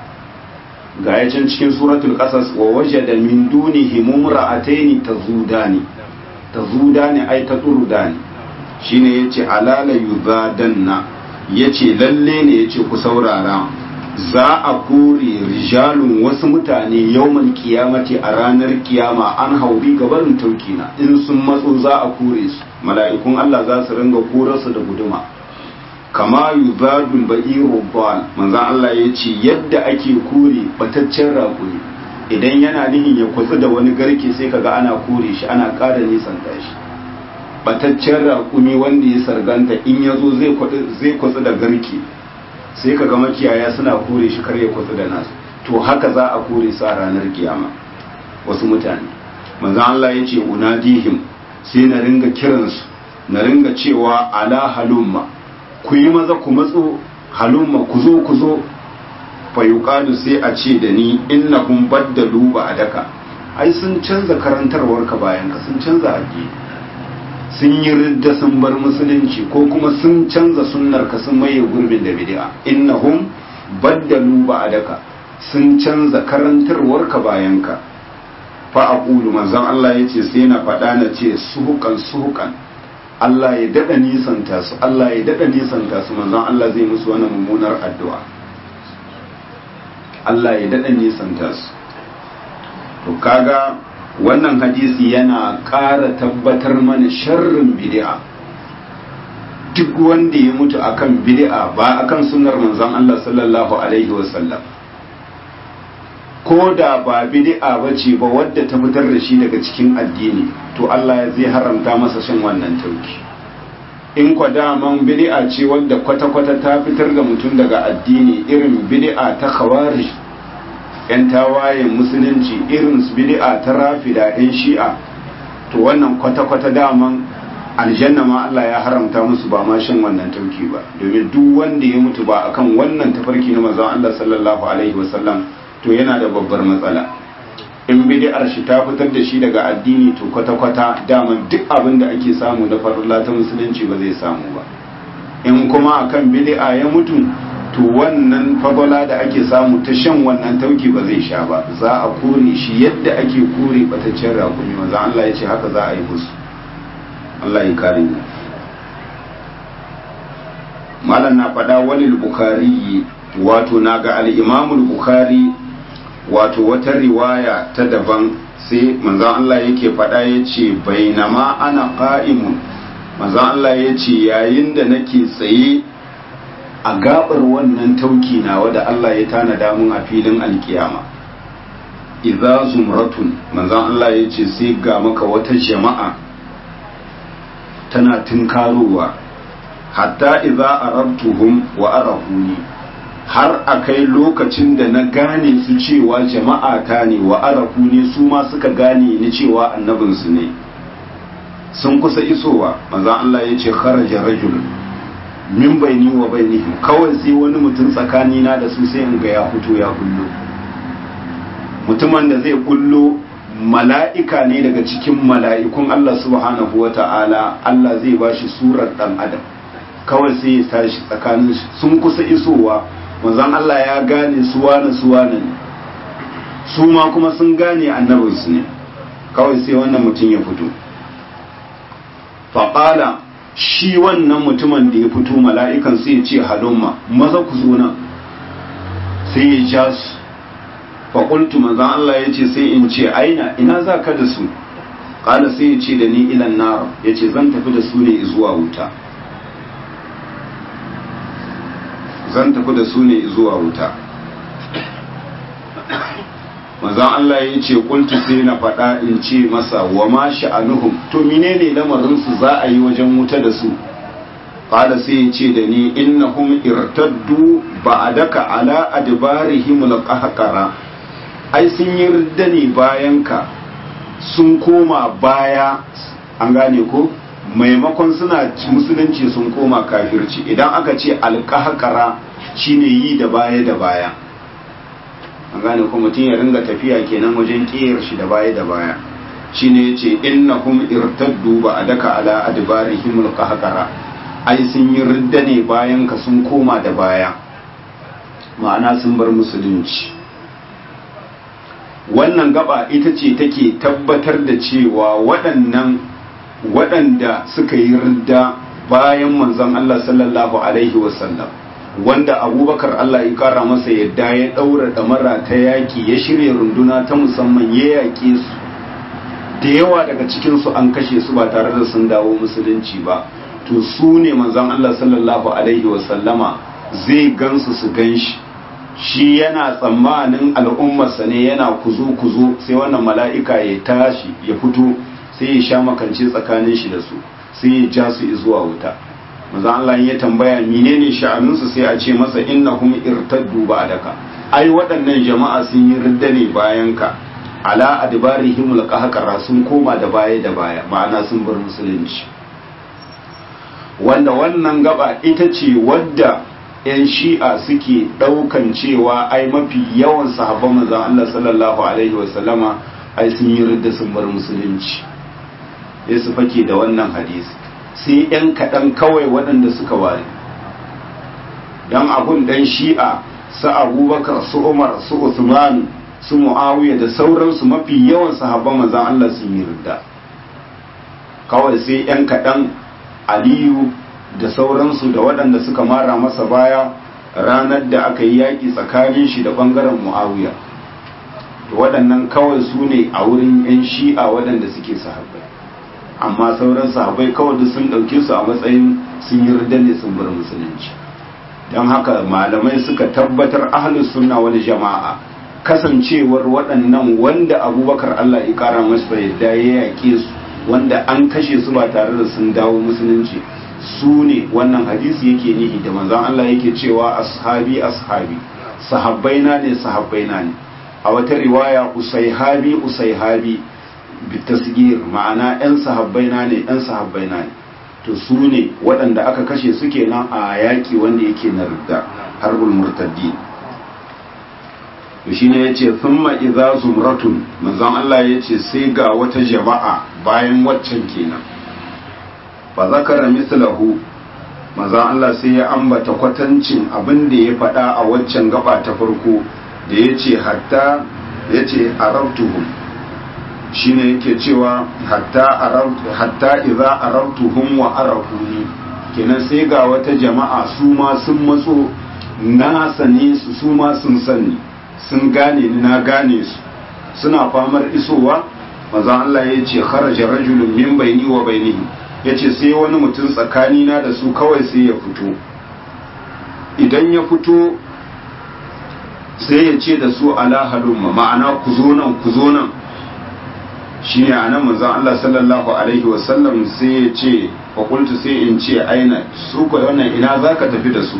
ga yacin cikin suratul qasas wa wajada min dunihi mumra'atayn tazudani tazudani ay taturudani shine yace alala yuzadanna yace lalle ne yace ku saurara za a kore rijalun wasu mutane yawmal kiyamati a ranar kiyama an hauri gabarin taukina in sun matso za a kore su mala'ikun Allah za su ringa korarsu da guduma kama yuzadul ba'iru bal manzon Allah yace yadda ake kore bataccen raƙumi idan yana nihin ya kwatsu da wani garke sai kaga ana kore shi ana ƙara nisan tashi bataccen raƙumi wanda ya sarganta in yazo zai zai kwatsu da garke sai ka ga makiyaya suna kore shi kar ya kwatsu da nasu to haka za a kore su a ranar kiyama wasu mutane manzo Allah ya ce unadihim sai na ringa kiransu na ringa cewa ala halumma ku yi maza ku matso halumma ku zo ku zo fa yuqalu sai a ce da ni innahum baddalu ba'daka ai sun canza karantarwar ka bayan ka sun canza addini sun yi ridda sun bar musulunci ko kuma sun canza sunnar ka sun maye gurbin da bid'a innahum baddalu ba'daka sun canza karantarwar ka bayan ka fa aqulu manzon Allah yace sai na faɗa na ce suhukan suhukan Allah ya dada nisanta su Allah ya dada nisanta su manzon Allah zai musu wannan mummunar addu'a Allah ya dada nisanta su to kaga wannan hadisi yana ƙara tabbatar mana sharrin bid'a duk wanda ya mutu akan bid'a ba akan sunnar manzon Allah sallallahu alaihi wasallam ko da ba bid'a bace ba wadda ta fitar da shi daga cikin addini to Allah zai haramta masa shan wannan tauki in kwa daman bid'a ce wadda kwata-kwata ta fitar da mutum daga addini irin bid'a ta khawarij yan tawayen musulunci irin bid'a ta rafida yan shi'a to wannan kwata-kwata daman aljanna ma Allah ya haramta musu ba ma shan wannan tauki ba domin duk wanda ya mutu ba akan wannan tafarki na manzon Allah sallallahu alaihi wasallam to yana da babbar matsala in bid'ar shi ta fitar da shi daga addini to kwata-kwata daman duk abin da ake samu na farilla ta musulunci ba zai samu ba in kuma akan bid'a ya mutu to wannan fadala da ake samu ta shan wannan tauki ba zai sha ba za a kore shi yadda ake kore bataccen rakumi manzo Allah ya ce haka za a yi musu Allah ya kare mu malam na faɗa walil bukhari wato naga al-imam al-bukhari wato wata riwaya ta daban sai manzo Allah yake faɗa yace bainama ana qa'imun manzo Allah yace yayin da nake tsaye a gabar wannan tauki nawa da Allah ya tanada mun a filin alkiyama idza zumratun manzon Allah ya ce sai ga maka wata jama'a tana tunkarowa hatta idza arabtuhum wa arafuni har akai lokacin da na gane su cewa jama'a ta ne wa arafuni su ma suka gane ni cewa annabinsu ne sun kusa isowa manzon Allah ya ce kharaja rajulun min baini wa bainihim kawai sai wani mutum tsakanina da su sai in ga ya fito ya kullo mutumin da zai kullo mala'ika ne daga cikin mala'ikun Allah subhanahu wa ta'ala Allah zai ba shi surar dan adam kawai sai ya tashi tsakanin sun kusa isowa manzon Allah ya gane su wani su wani ne su ma kuma sun gane annabinsu ne kawai sai wannan mutum ya fito faqala shi wannan mutumin da ya fito mala'ikan sai ya ce halumma maza ku zo nan sai ya ja su faƙultu manzan Allah ya ce sai in ce aina ina za ka da su ƙala sai ya ce da ni ilan nar ya ce zan tafi da su ne zuwa wuta zan tafi da su ne zuwa wuta manzan manzon Allah ya ce qultu sai na faɗa in ce masa wa ma sha'anuhum to menene lamarin su za a yi wajen wuta da su qala sai ya ce da ni innahum irtaddu ba'daka ala adbarihim alqahqara ai sun yi ridda ne bayan ka sun koma baya an gane ko maimakon suna musulunci sun koma kafirci idan aka ce alqahqara shine yi da baya da baya an gane ko mutum ya ringa tafiya kenan wajen kiyar shi da baya da baya shine yace innahum irtaddu ba'daka ala adbarihim alqahqara ai sun yi ridda ne bayan ka sun koma da baya ma'ana sun bar musulunci wannan gaba ita ce take tabbatar da cewa waɗannan waɗanda suka yi ridda bayan manzon Allah sallallahu alaihi wasallam wanda abubakar Allah ya kara masa yadda ya ɗaura ɗamara ta yaƙi ya shirya runduna ta musamman ya yaƙe su da yawa daga cikinsu an kashe su ba tare da sun dawo musulunci ba to su ne manzon Allah sallallahu alaihi wasallama zai gansu su ganshi shi yana tsammanin al'ummarsa ne yana kuzo kuzo sai wannan mala'ika ya tashi ya fito sai ya sha makance tsakanin shi da su sai ya ja su zuwa wuta manzon Allah ya tambaya menene sha'aninsu sai a ce masa innahum irtaddu ba'daka ai waɗannan jama'a sun yi ridda ne bayan ka ala adbarihim alqahqara sun koma da baya da baya ma'ana sun bar musulunci wanda wannan gaba ita ce wadda 'yan shi'a suke ɗaukan cewa ai mafi yawan sahabban manzon Allah sallallahu alaihi wasallama ai sun yi ridda sun bar musulunci sai su fake da wannan hadisi sai 'yan kaɗan kawai waɗanda suka ware don abun ɗan shi'a su abubakar su umar su usman su muawiya da sauransu mafi yawan sahabban manzon Allah sun yi ridda kawai sai 'yan kaɗan aliyu da sauransu da waɗanda suka mara masa baya ranar da aka yi yaƙi tsakanin shi da ɓangaren mu'awiya to waɗannan kawai su ne a wurin 'yan shi'a waɗanda suke sahabbai amma sauran sahabbai kawai duk sun ɗauke su a matsayin sun yi ridda ne sun bar musulunci don haka malamai suka tabbatar ahlus sunna wal jama'a kasancewar waɗannan wanda abubakar Allah ya ƙara masa yadda ya yaƙe su wanda an kashe su ba tare da sun dawo musulunci su ne wannan hadisi yake nihi da manzon Allah yake cewa ashabi ashabi sahabbaina ne sahabbaina ne a wata riwaya usaihabi usaihabi bitasgir ma'ana yan sahabbaina ne yan sahabbaina ne to su ne waɗanda aka kashe su kenan a yaƙi wanda yake na ridda harbul murtaddi to shine yace thumma idza zumratun manzon Allah yace sai ga wata jama'a bayan waccan kenan fa zakara mislahu manzon Allah sai ya ambata kwatancin abin da ya faɗa a waccan gaba ta farko da yace hatta yace arabtuhum shine yake cewa hatta arabtu hatta idza arabtuhum wa arafuni kenan sai ga wata jama'a su ma sun matso na sane su su ma sun sani sun gane ni na gane su suna famar isowa manzon Allah yace kharaja rajulun min baini wa bainihi ya ce sai wani mutum tsakanina da su kawai sai ya fito idan ya fito sai ya ce da su ala halumma ma'ana ku zo nan ku zo nan shi ne a nan manzan Allah sallallahu alaihi wasallam sai ya ce fakultu sai in ce aina su kwa wannan ina za ka tafi da su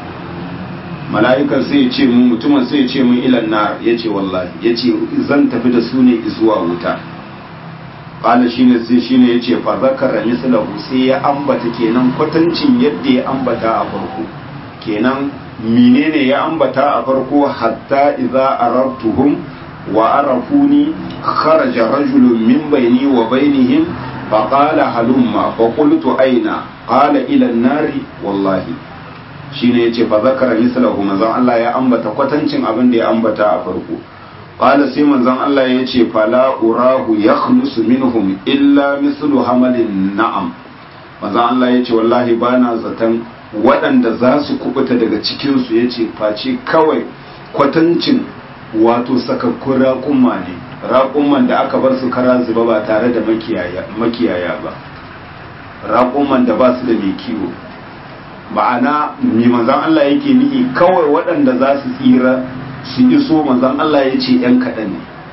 mala'ikan sai ya ce mun mutumin sai ya ce mun ilan nar ya ce wallahi ya ce zan tafi da su ne zuwa wuta kala shine sai shine yace fa zakara mislahu sai ya ambata kenan kwatancin yadda ya ambata a farko kenan menene ya ambata a farko hatta idza arabtuhum wa arafuni kharaja rajulun min bayni wa bainihim fa qala halumma fa qultu aina qala ila an-nari wallahi shine yace fa zakara mislahu manzon Allah ya ambata kwatancin abin da ya ambata a farko qala sai manzon Allah ya ce fala urahu yakhlusu minhum illa mislu hamalin na'am manzon Allah ya ce wallahi bana zaton waɗanda za su kubuta daga cikin su yace face kawai kwatancin wato sakakkun raƙumma ne raƙumman da aka bar su kara zuba ba tare da makiyaya makiyaya ba raƙumman da ba su da mai kiwo ma'ana mai manzon Allah yake nihi kawai waɗanda za su tsira su iso manzon Allah ya ce ‘yan kaɗan ne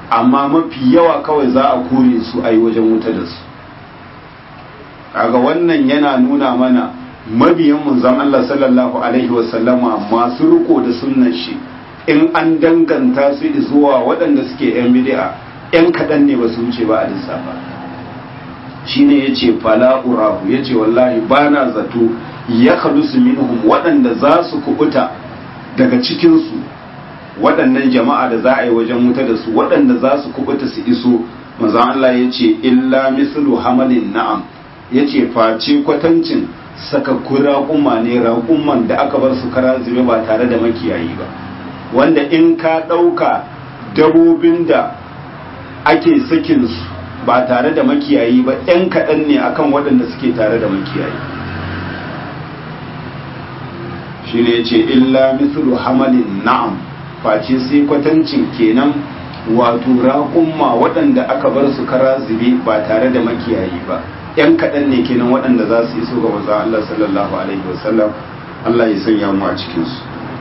amma mafi yawa kawai za a kore su a yi wajen wuta da su. Kaga wannan yana nuna mana mabiyan manzon Allah sallallahu alaihi wasallama masu riko da sunnar shi in an danganta su zuwa waɗanda suke yan bid'a yan kaɗan ne ba su wuce ba a lissafa. shine yace fala urahu yace wallahi bana zato ya khalusu minhum waɗanda za su kubuta daga cikin su waɗannan jama'a da za a yi wajen wuta da su waɗanda za su kubuta su iso manzon Allah yace illa mislu hamalin na'am yace face kwatancin sakakku raƙuma ne raƙuman da aka bar su kara zube ba tare da makiyayi ba, wanda in ka ɗauka dabobin da ake sakin su ba tare da makiyayi ba ɗan kaɗan ne akan waɗanda suke tare da makiyayi. shi ne ce illa mithlu hamalin na'am face sai kwatancin kenan wato raƙumma waɗanda aka bar su kara zube ba tare da makiyayi ba yan kaɗan ne kenan waɗanda za su iso ga manzon Allah sallallahu alaihi wasallam. Allah ya sanya mu a cikinsu.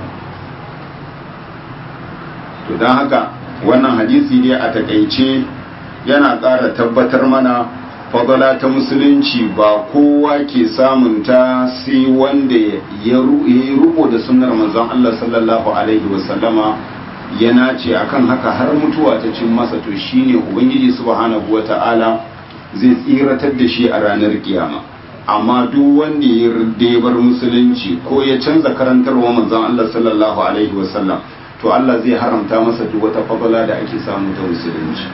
to don haka wannan hadisi ne a takaice yana ƙara tabbatar mana fadala ta musulunci ba kowa ke samun ta sai wanda ya yi rubo da sunnar manzon Allah sallallahu alaihi wasallama ya nace akan haka har mutuwa ta cin masa, to shine ubangiji subhanahu wata'ala zai tsiratar da shi a ranar kiyama. amma duk wanda ya bar musulunci ko ya canza karantarwa manzon Allah sallallahu alaihi wasallam to Allah zai haramta masa duk wata fadala da ake samu ta musulunci.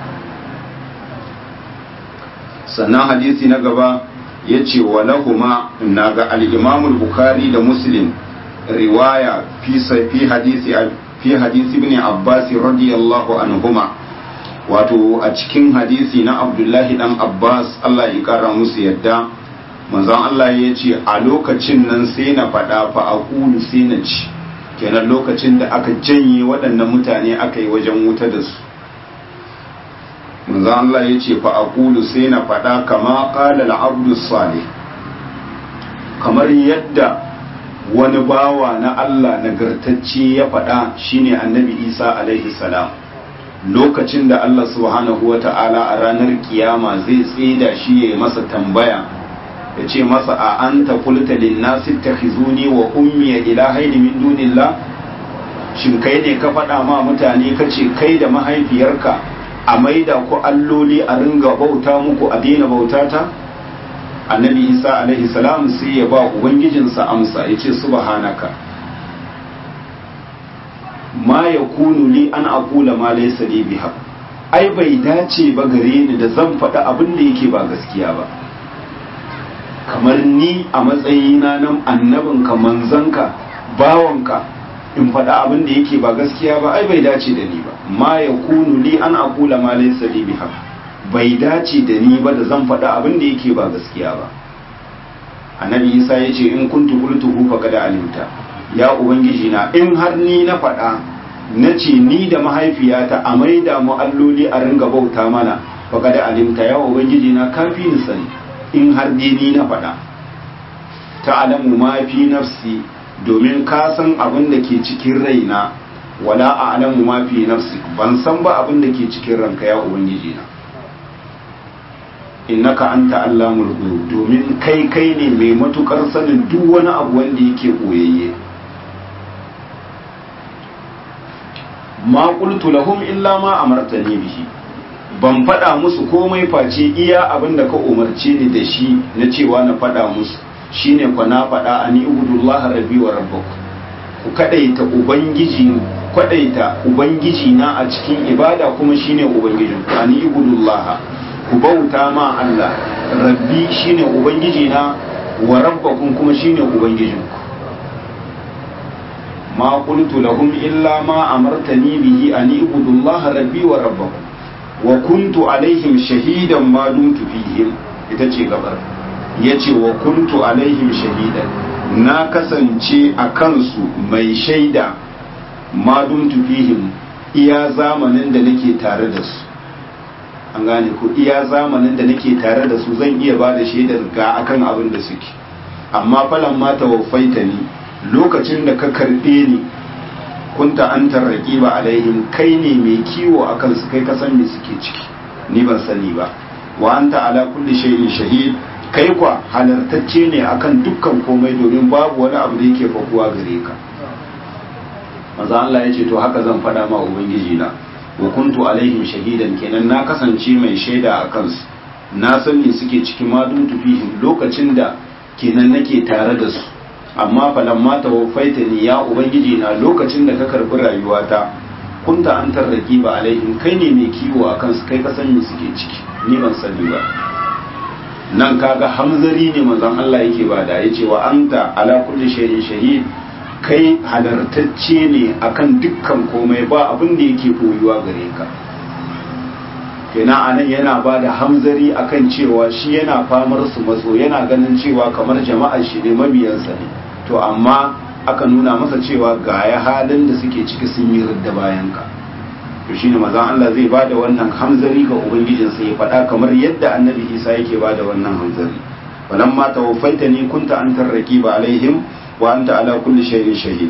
sannan hadisi na gaba ya ce wa lahuma na ga al'imamul bukari da muslim riwaya fi hadisi fi hadisi ibn abbas radiyallahu anhuma, wato a cikin hadisi na abdullahi dan abbas Allah ya kara musu yadda manzon Allah ya ce a lokacin nan sai na faɗa fa aqulu sai na ci, kenan lokacin da aka janye waɗannan mutane aka yi wajen wuta da su manzo Allah ya ce fa aqulu sai na faɗa kama qala al-abdu salih, kamar yadda wani bawa na Allah nagartacce ya faɗa shine annabi Isa alaihi salam lokacin da Allah subhanahu wata'ala a ranar kiyama zai tsida shi ya masa tambaya ya ce masa a anta qulta lin-nasi ittakhizuni wa ummi ilahaini min dunillah, shin kai ne ka faɗa ma mutane kace kai da mahaifiyarka a maida ku alloli a ringa bauta muku a daina bautata? annabi isa alaihi salam sai ya ba ubangijinsa amsa ya ce subhanaka ma yakunu li an aqula ma laysa li biha, ai bai dace ba gare ni da zan faɗa abin da yake ba gaskiya ba, kamar ni a matsayina nan annabinka manzanka bawanka in faɗa abin da yake ba gaskiya ba, ai bai dace da ni ba. ma ya kunu li an aqula ma laysa li biha, bai dace da ni ba da zan faɗa abin da yake ba gaskiya ba. annabi isa ya ce in kuntu qultuhu faqad alimta, ya ubangiji na in har ni na faɗa na ce ni da mahaifiyata a maida mu alloli a ringa bauta mana faqad alimta, ya ubangiji na kafi ni sani in har ni na faɗa. ta'lamu ma fi nafsi, domin ka san abin da ke cikin raina, wala a'lamu ma fi nafsi, ban san ba abin da ke cikin ranka ya ubangiji na. innaka anta allamul ghuyub, domin kai kai ne mai matukar sanin duk wani abu wanda yake koyayye. ma qultu lahum illa ma amartani bihi, ban faɗa musu komai face iya abin da ka umarce ni da shi na cewa na faɗa musu, shine kwa na faɗa ani ubudullah rabbi wa rabbakum, ku kadaita ubangiji kadaita ubangiji na a cikin ibada kuma shine ubangijin ku, ani ubudullah ku bauta ma Allah, rabbi shine ubangiji na, wa rabbakum kuma shine ubangijin ku. ma qultu lahum illa ma amartani bihi ani ubudullah rabbi wa rabbakum wa kuntu alaihim shahidan ma dumtu fihim, ita ce gabar yace wa kuntu alaihim shahidan, na kasance a kansu mai shaida ma dumtu fihim iya zamanin da nake tare da su. an gane ko iya zamanin da nake tare da su zan iya ba da shaidar ga akan abin da suke, amma falan ma tawaffaita ni, lokacin da ka karbe ni kunta antar raqiba alaihim kai ne mai kiwo akan su kai ka san me suke ciki ni ban sani ba wa anta ala kulli shay'in shahid kai kwa halartacce ne akan dukkan komai domin babu wani abu da yake fakuwa gare ka maza Allah ya ce to haka zan faɗa ma ubangiji na wa kuntu alaihim shahidan kenan na kasance mai shaida a kansu na san me suke cikin madun tufihim lokacin da kenan nake tare da su amma falamma tawaffaitani ya ubangiji na lokacin da ka karbi rayuwata kunta an tarraki ba alaihim kai ne mai kiwo a kansu kai ka san me suke ciki ni ban sani ba nan kaga hamzari ne manzon Allah yake bada yace wa anta ala kulli shay'in shahid kai halartacce ne akan dukkan komai ba abin da yake koyuwa gare ka kenan anan yana bada hamzari akan cewa shi yana famar su matso yana ganin cewa kamar jama'ar shi ne mabiyansa ne to amma aka nuna masa cewa ga ya halin da suke ciki sun yi ridda bayan ka to shine mazan Allah zai bada wannan hamzari ga ubangijinsa ya faɗa kamar yadda annabi Isa yake bada wannan hamzari walamma tawaffaitani kunta antar raqiba alaihim wa anta ala kulli shay'in shahid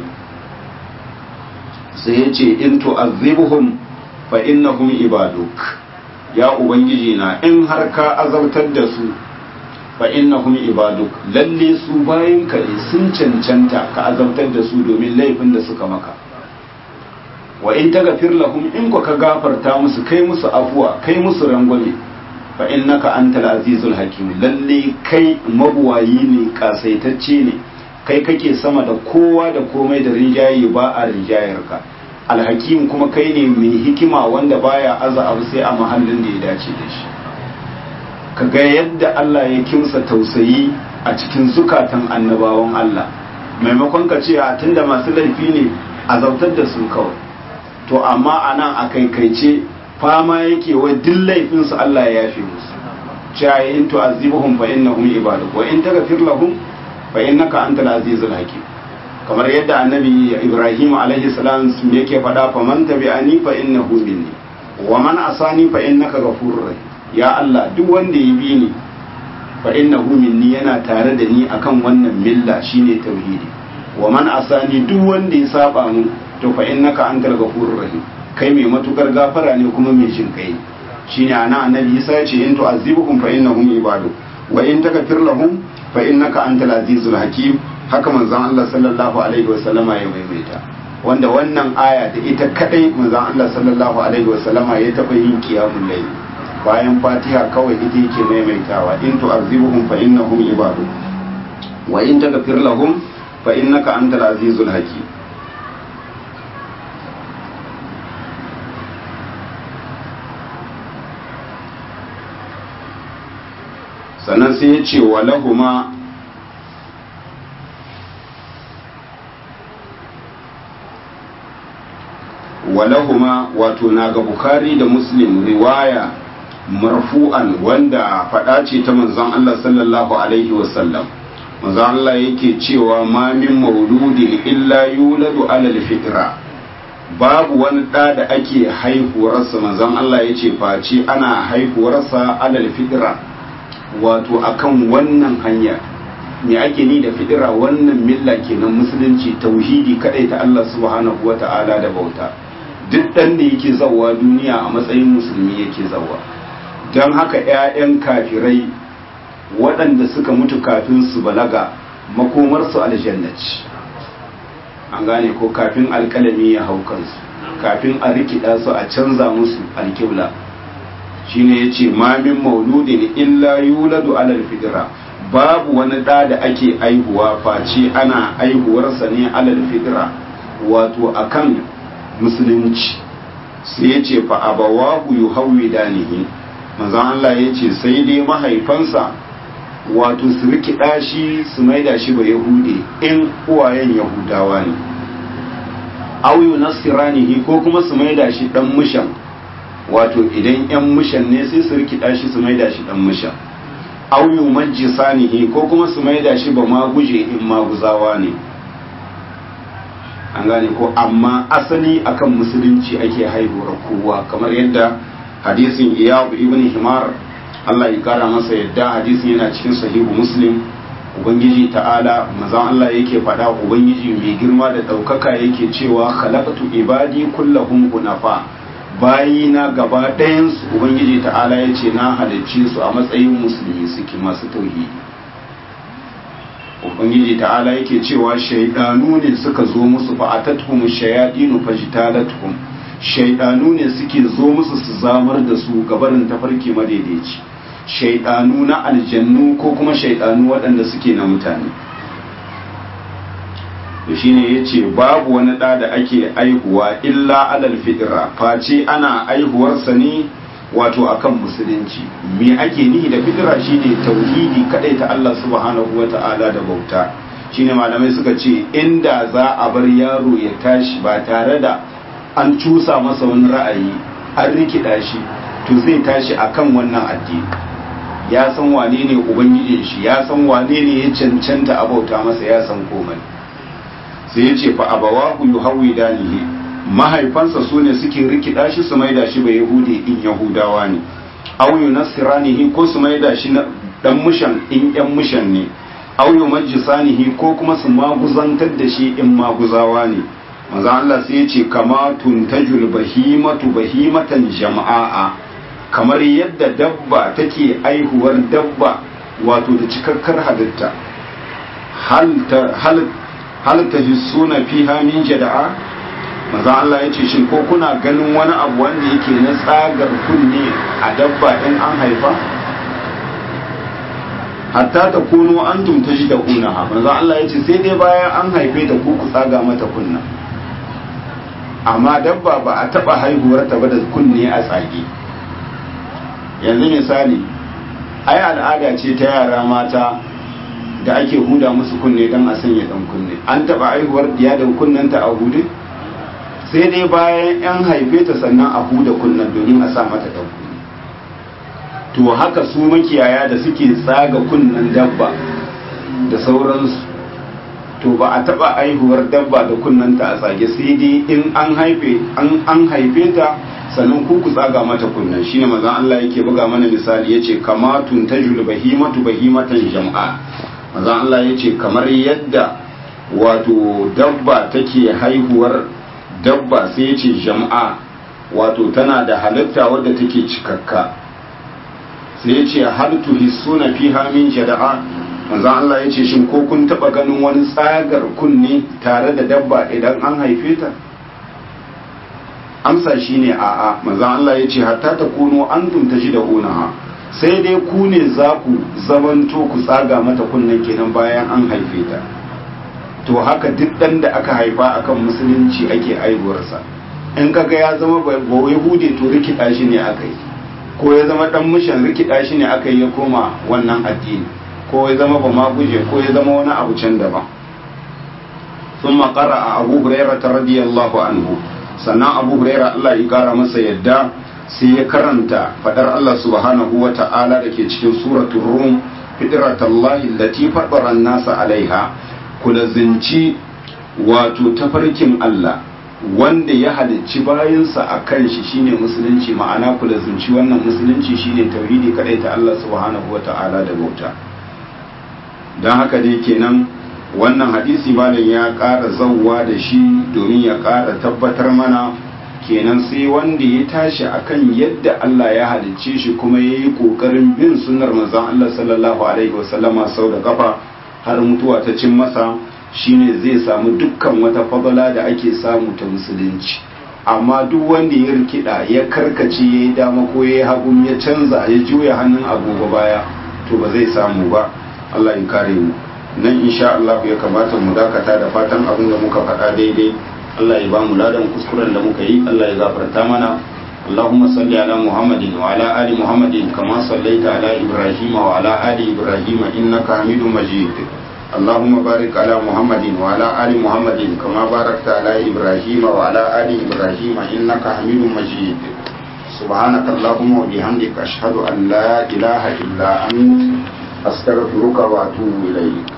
sai yace in tu'azzibuhum fa innahum ibaduk ya ubangiji na in har ka azabtar da su fa innahum ibaduk lalle su bayin ka ne sun cancanta ka azabtar da su domin laifin da suka maka wa in taghfir lahum in ka gafarta musu kai musu afuwa kai musu rangwame fa innaka antal azizul hakim lalle kai mabuwayi ne kasaitacce ne kai kake sama da kowa da komai da rinjaye ba a rinjayar ka alhakim kuma kai ne mai hikima wanda baya aza abu sai a mahallin da ya dace da shi kaga yadda Allah ya kimsa tausayi a cikin zukatan annabawan Allah maimakon ka ce a tunda masu laifi ne azabtar da su kawai to amma anan a kaikaice fama yake wa duk laifinsu Allah ya yafe musu cewa in tu'azibuhum fa innahum ibaduk wa in taghfir lahum fa innaka antal azizul hakim kamar yadda annabi Ibrahim alaihi salam yake faɗa fa man tabi'ani fa innahu minni wa man asani fa innaka ghafurur rahim ya Allah duk wanda ya bi ni fa innahu minni yana tare da ni akan wannan milla shine tauhidi wa man asani duk wanda ya saba mu to fa innaka antal ghafurur rahim kai mai matukar gafara ne kuma mai jin kai shine ana annabi Isa ya ce in tu'azibuhum fa innahum ibadu wa in taghfir lahum fa innaka antal azizul hakim haka manzon Allah sallallahu alaihi wa sallama ya maimaita wanda wannan aya da ita kadai manzon Allah sallallahu alaihi wa sallama ya taba yin qiyamul layl bayan Fatiha kawai ita yake maimaitawa in tu'azibuhum fa innahum ibadu wa in taghfir lahum fa innaka antal azizul hakim sannan sai ya ce wa lahuma walahuma wato na ga Bukhari da Muslim riwaya marfu'an wanda faɗa ce ta manzon Allah sallallahu alaihi wasallam manzon Allah yake cewa ma min mauludin illa yuladu alal fitra babu wani ɗa da ake haihuwarsa manzon Allah yace face ana haihuwarsa alal fitra wato akan wannan hanya me ake ni da fidira wannan milla kenan musulunci tauhidi kadai ta Allah subhanahu wata'ala da bauta duk dan da yake zawwa duniya a matsayin musulmi yake zawwa don haka ƴaƴan kafirai waɗanda suka mutu kafin su balaga makomar su aljannaci an gane ko kafin alƙalami ya hau kansu kafin a rikida su a canza musu alƙibla shine yace ma min mauludin illa yuladu alal fitra babu wani da da ake aihuwa face ana aihuwarsa ne alal fitra wato akan musulunci sai yace fa abawahu yuhawidanihi manzon Allah yace sai dai mahaifansa wato su rikida shi su maida shi ba yahudi in uwayen yahudawa ne aw yunasiranihi ko kuma su maida shi dan mushan wato idan yan mushan ne sai su rikida shi su maida shi dan mushan aw yumajjisanihi ko kuma su maida shi ba ma guje in maguzawa ne an gane ko amma asali akan musulunci ake haihuwar kowa kamar yadda hadisin Iyad ibn Himar Allah ya kara masa yadda hadisin yana cikin sahihu Muslim ubangiji ta'ala manzon Allah yake faɗa ubangiji mai girma da ɗaukaka yake cewa khalaqtu ibadi kullahum hunafa, bayina gaba ɗayansu ubangiji ta'ala ya ce na halicce su a matsayin musulmi suke masu tauhidi. ubangiji ta'ala yake cewa shaidanu ne suka zo musu fa atatuhum shayadinu fajtalatuhum, shaidanu ne suke zo musu su zamar da su gabarin tafarki madaidaici, shaidanu na aljannu ko kuma shaidanu waɗanda suke na mutane. da shine yace babu wani ɗa da ake aihuwa illa alal fitra, face ana aihuwarsa ne wato akan musulunci. me ake nihi da fitra shine tauhidi kadai ta Allah subhanahu wata'ala da bauta. shine malamai suka ce inda za a bar yaro ya tashi ba tare da an cusa masa wani ra'ayi an rikida shi, to zai tashi akan wannan addini, ya san wane ne ubangijin shi, ya san wane ne ya cancanta a bauta masa, ya san komai. sai ya ce fa abawahu yuhawidanihi, mahaifansa su ne suke rikida shi su maida shi ba yahudi in yahudawa ne, aw yunasiranihi ko su maida shi na dan mushan in yan mushan ne, aw yumajjisanihi ko kuma su maguzantar da shi in maguzawa ne. manzo Allah sai ya ce kama tuntajul bahimatu bahimatan jama'a, kamar yadda dabba take aihuwar dabba wato da cikakkar halitta. hal ta hal hal tahissuna fiha min jada'a, manzo Allah ya ce shin ko kuna ganin wani abu wanda yake na tsagar kunne a dabba in an haifa? hatta ta kuno antum tajiduna, manzo Allah ya ce sai dai bayan an haife ta ku ku tsaga mata kunna, amma dabba ba a taba haihuwar ta ba da kunne a tsage. yanzu misali ai al'ada ce ta yara mata da ake huda musu kunne don a sanya dan kunne, an taba haihuwar diya da kunnanta a hudu? sai dai bayan yan haife ta sannan a huda kunnen domin a sa mata dan kunne. to haka su makiyaya da suke tsaga kunnen dabba da sauransu, to ba a taba haihuwar dabba da kunnanta a tsage, sai dai in an haife an an haife ta sannan ku ku tsaga mata kunnan. shine manzon Allah yake buga mana misali yace kama tuntajul bahimatu bahimatan jam'a, manzon Allah yace kamar yadda wato dabba take haihuwar dabba, sai yace jam'a wato tana da halitta wadda take cikakka. sai yace hal tuhissuna fiha min jada'a, manzon Allah ya ce shin ko kun taba ganin wani tsagar kunne tare da dabba idan an haife ta? amsa shine a'a. manzon Allah ya ce hatta ta kuno antum tajiduna, sai dai ku ne za ku zamanto ku tsaga mata kunnen kenan bayan an haife ta. to haka duk dan da aka haifa akan musulunci ake aihuwarsa. in kaga ya zama ba yahudi to rikida shi ne akai, ko ya zama dan mushan rikida shi ne akai ya koma wannan addini, ko ya zama ba ma guje, ko ya zama wani abu can daban. sun makara a abu huraira ta radiyallahu anhu, sannan abu huraira Allah ya kara masa yadda sai ya karanta fadar Allah subhanahu wa ta'ala da ke cikin suratul rum, fitratallahi allati fatara an-nasa alaiha, kula zinci wato tafarkin Allah wanda ya halicci bayansa a kan shi shine musulunci. ma'ana kula zinci wannan musulunci shine tauhidi kadai ta Allah subhanahu wa ta'ala da bauta. don haka dai kenan wannan hadisi malam ya ƙara zauwa da shi domin ya ƙara tabbatar mana kenan sai wanda ya tashi akan yadda Allah ya halicce shi kuma ya yi ƙoƙarin bin sunnar manzon Allah sallallahu alaihi wasallama sau da kafa har mutuwa ta cin masa, shine zai samu dukkan wata fadala da ake samu ta musulunci. amma duk wanda ya rikida ya karkace ya yi dama ko ya yi hagu ya canza ya juya hannun agogo baya, to ba zai samu ba. Allah ya kare mu. nan insha Allah ya kamata mu dakata da fatan abin da muka faɗa daidai Allah ya ba mu ladan kuskuren da muka yi, Allah ya gafarta mana. Allahumma salli ala Muhammadin wa ala ali Muhammadin kama sallaita ala Ibrahim wa ala ali Ibrahim innaka Hamidum Majid. Allahumma barik ala Muhammadin wa ala ali Muhammadin kama barakta ala Ibrahim wa ala ali Ibrahim innaka Hamidum Majid. Subhanaka Allahumma wa bihamdika ashhadu an la ilaha illa anta astaghfiruka wa atubu ilayk.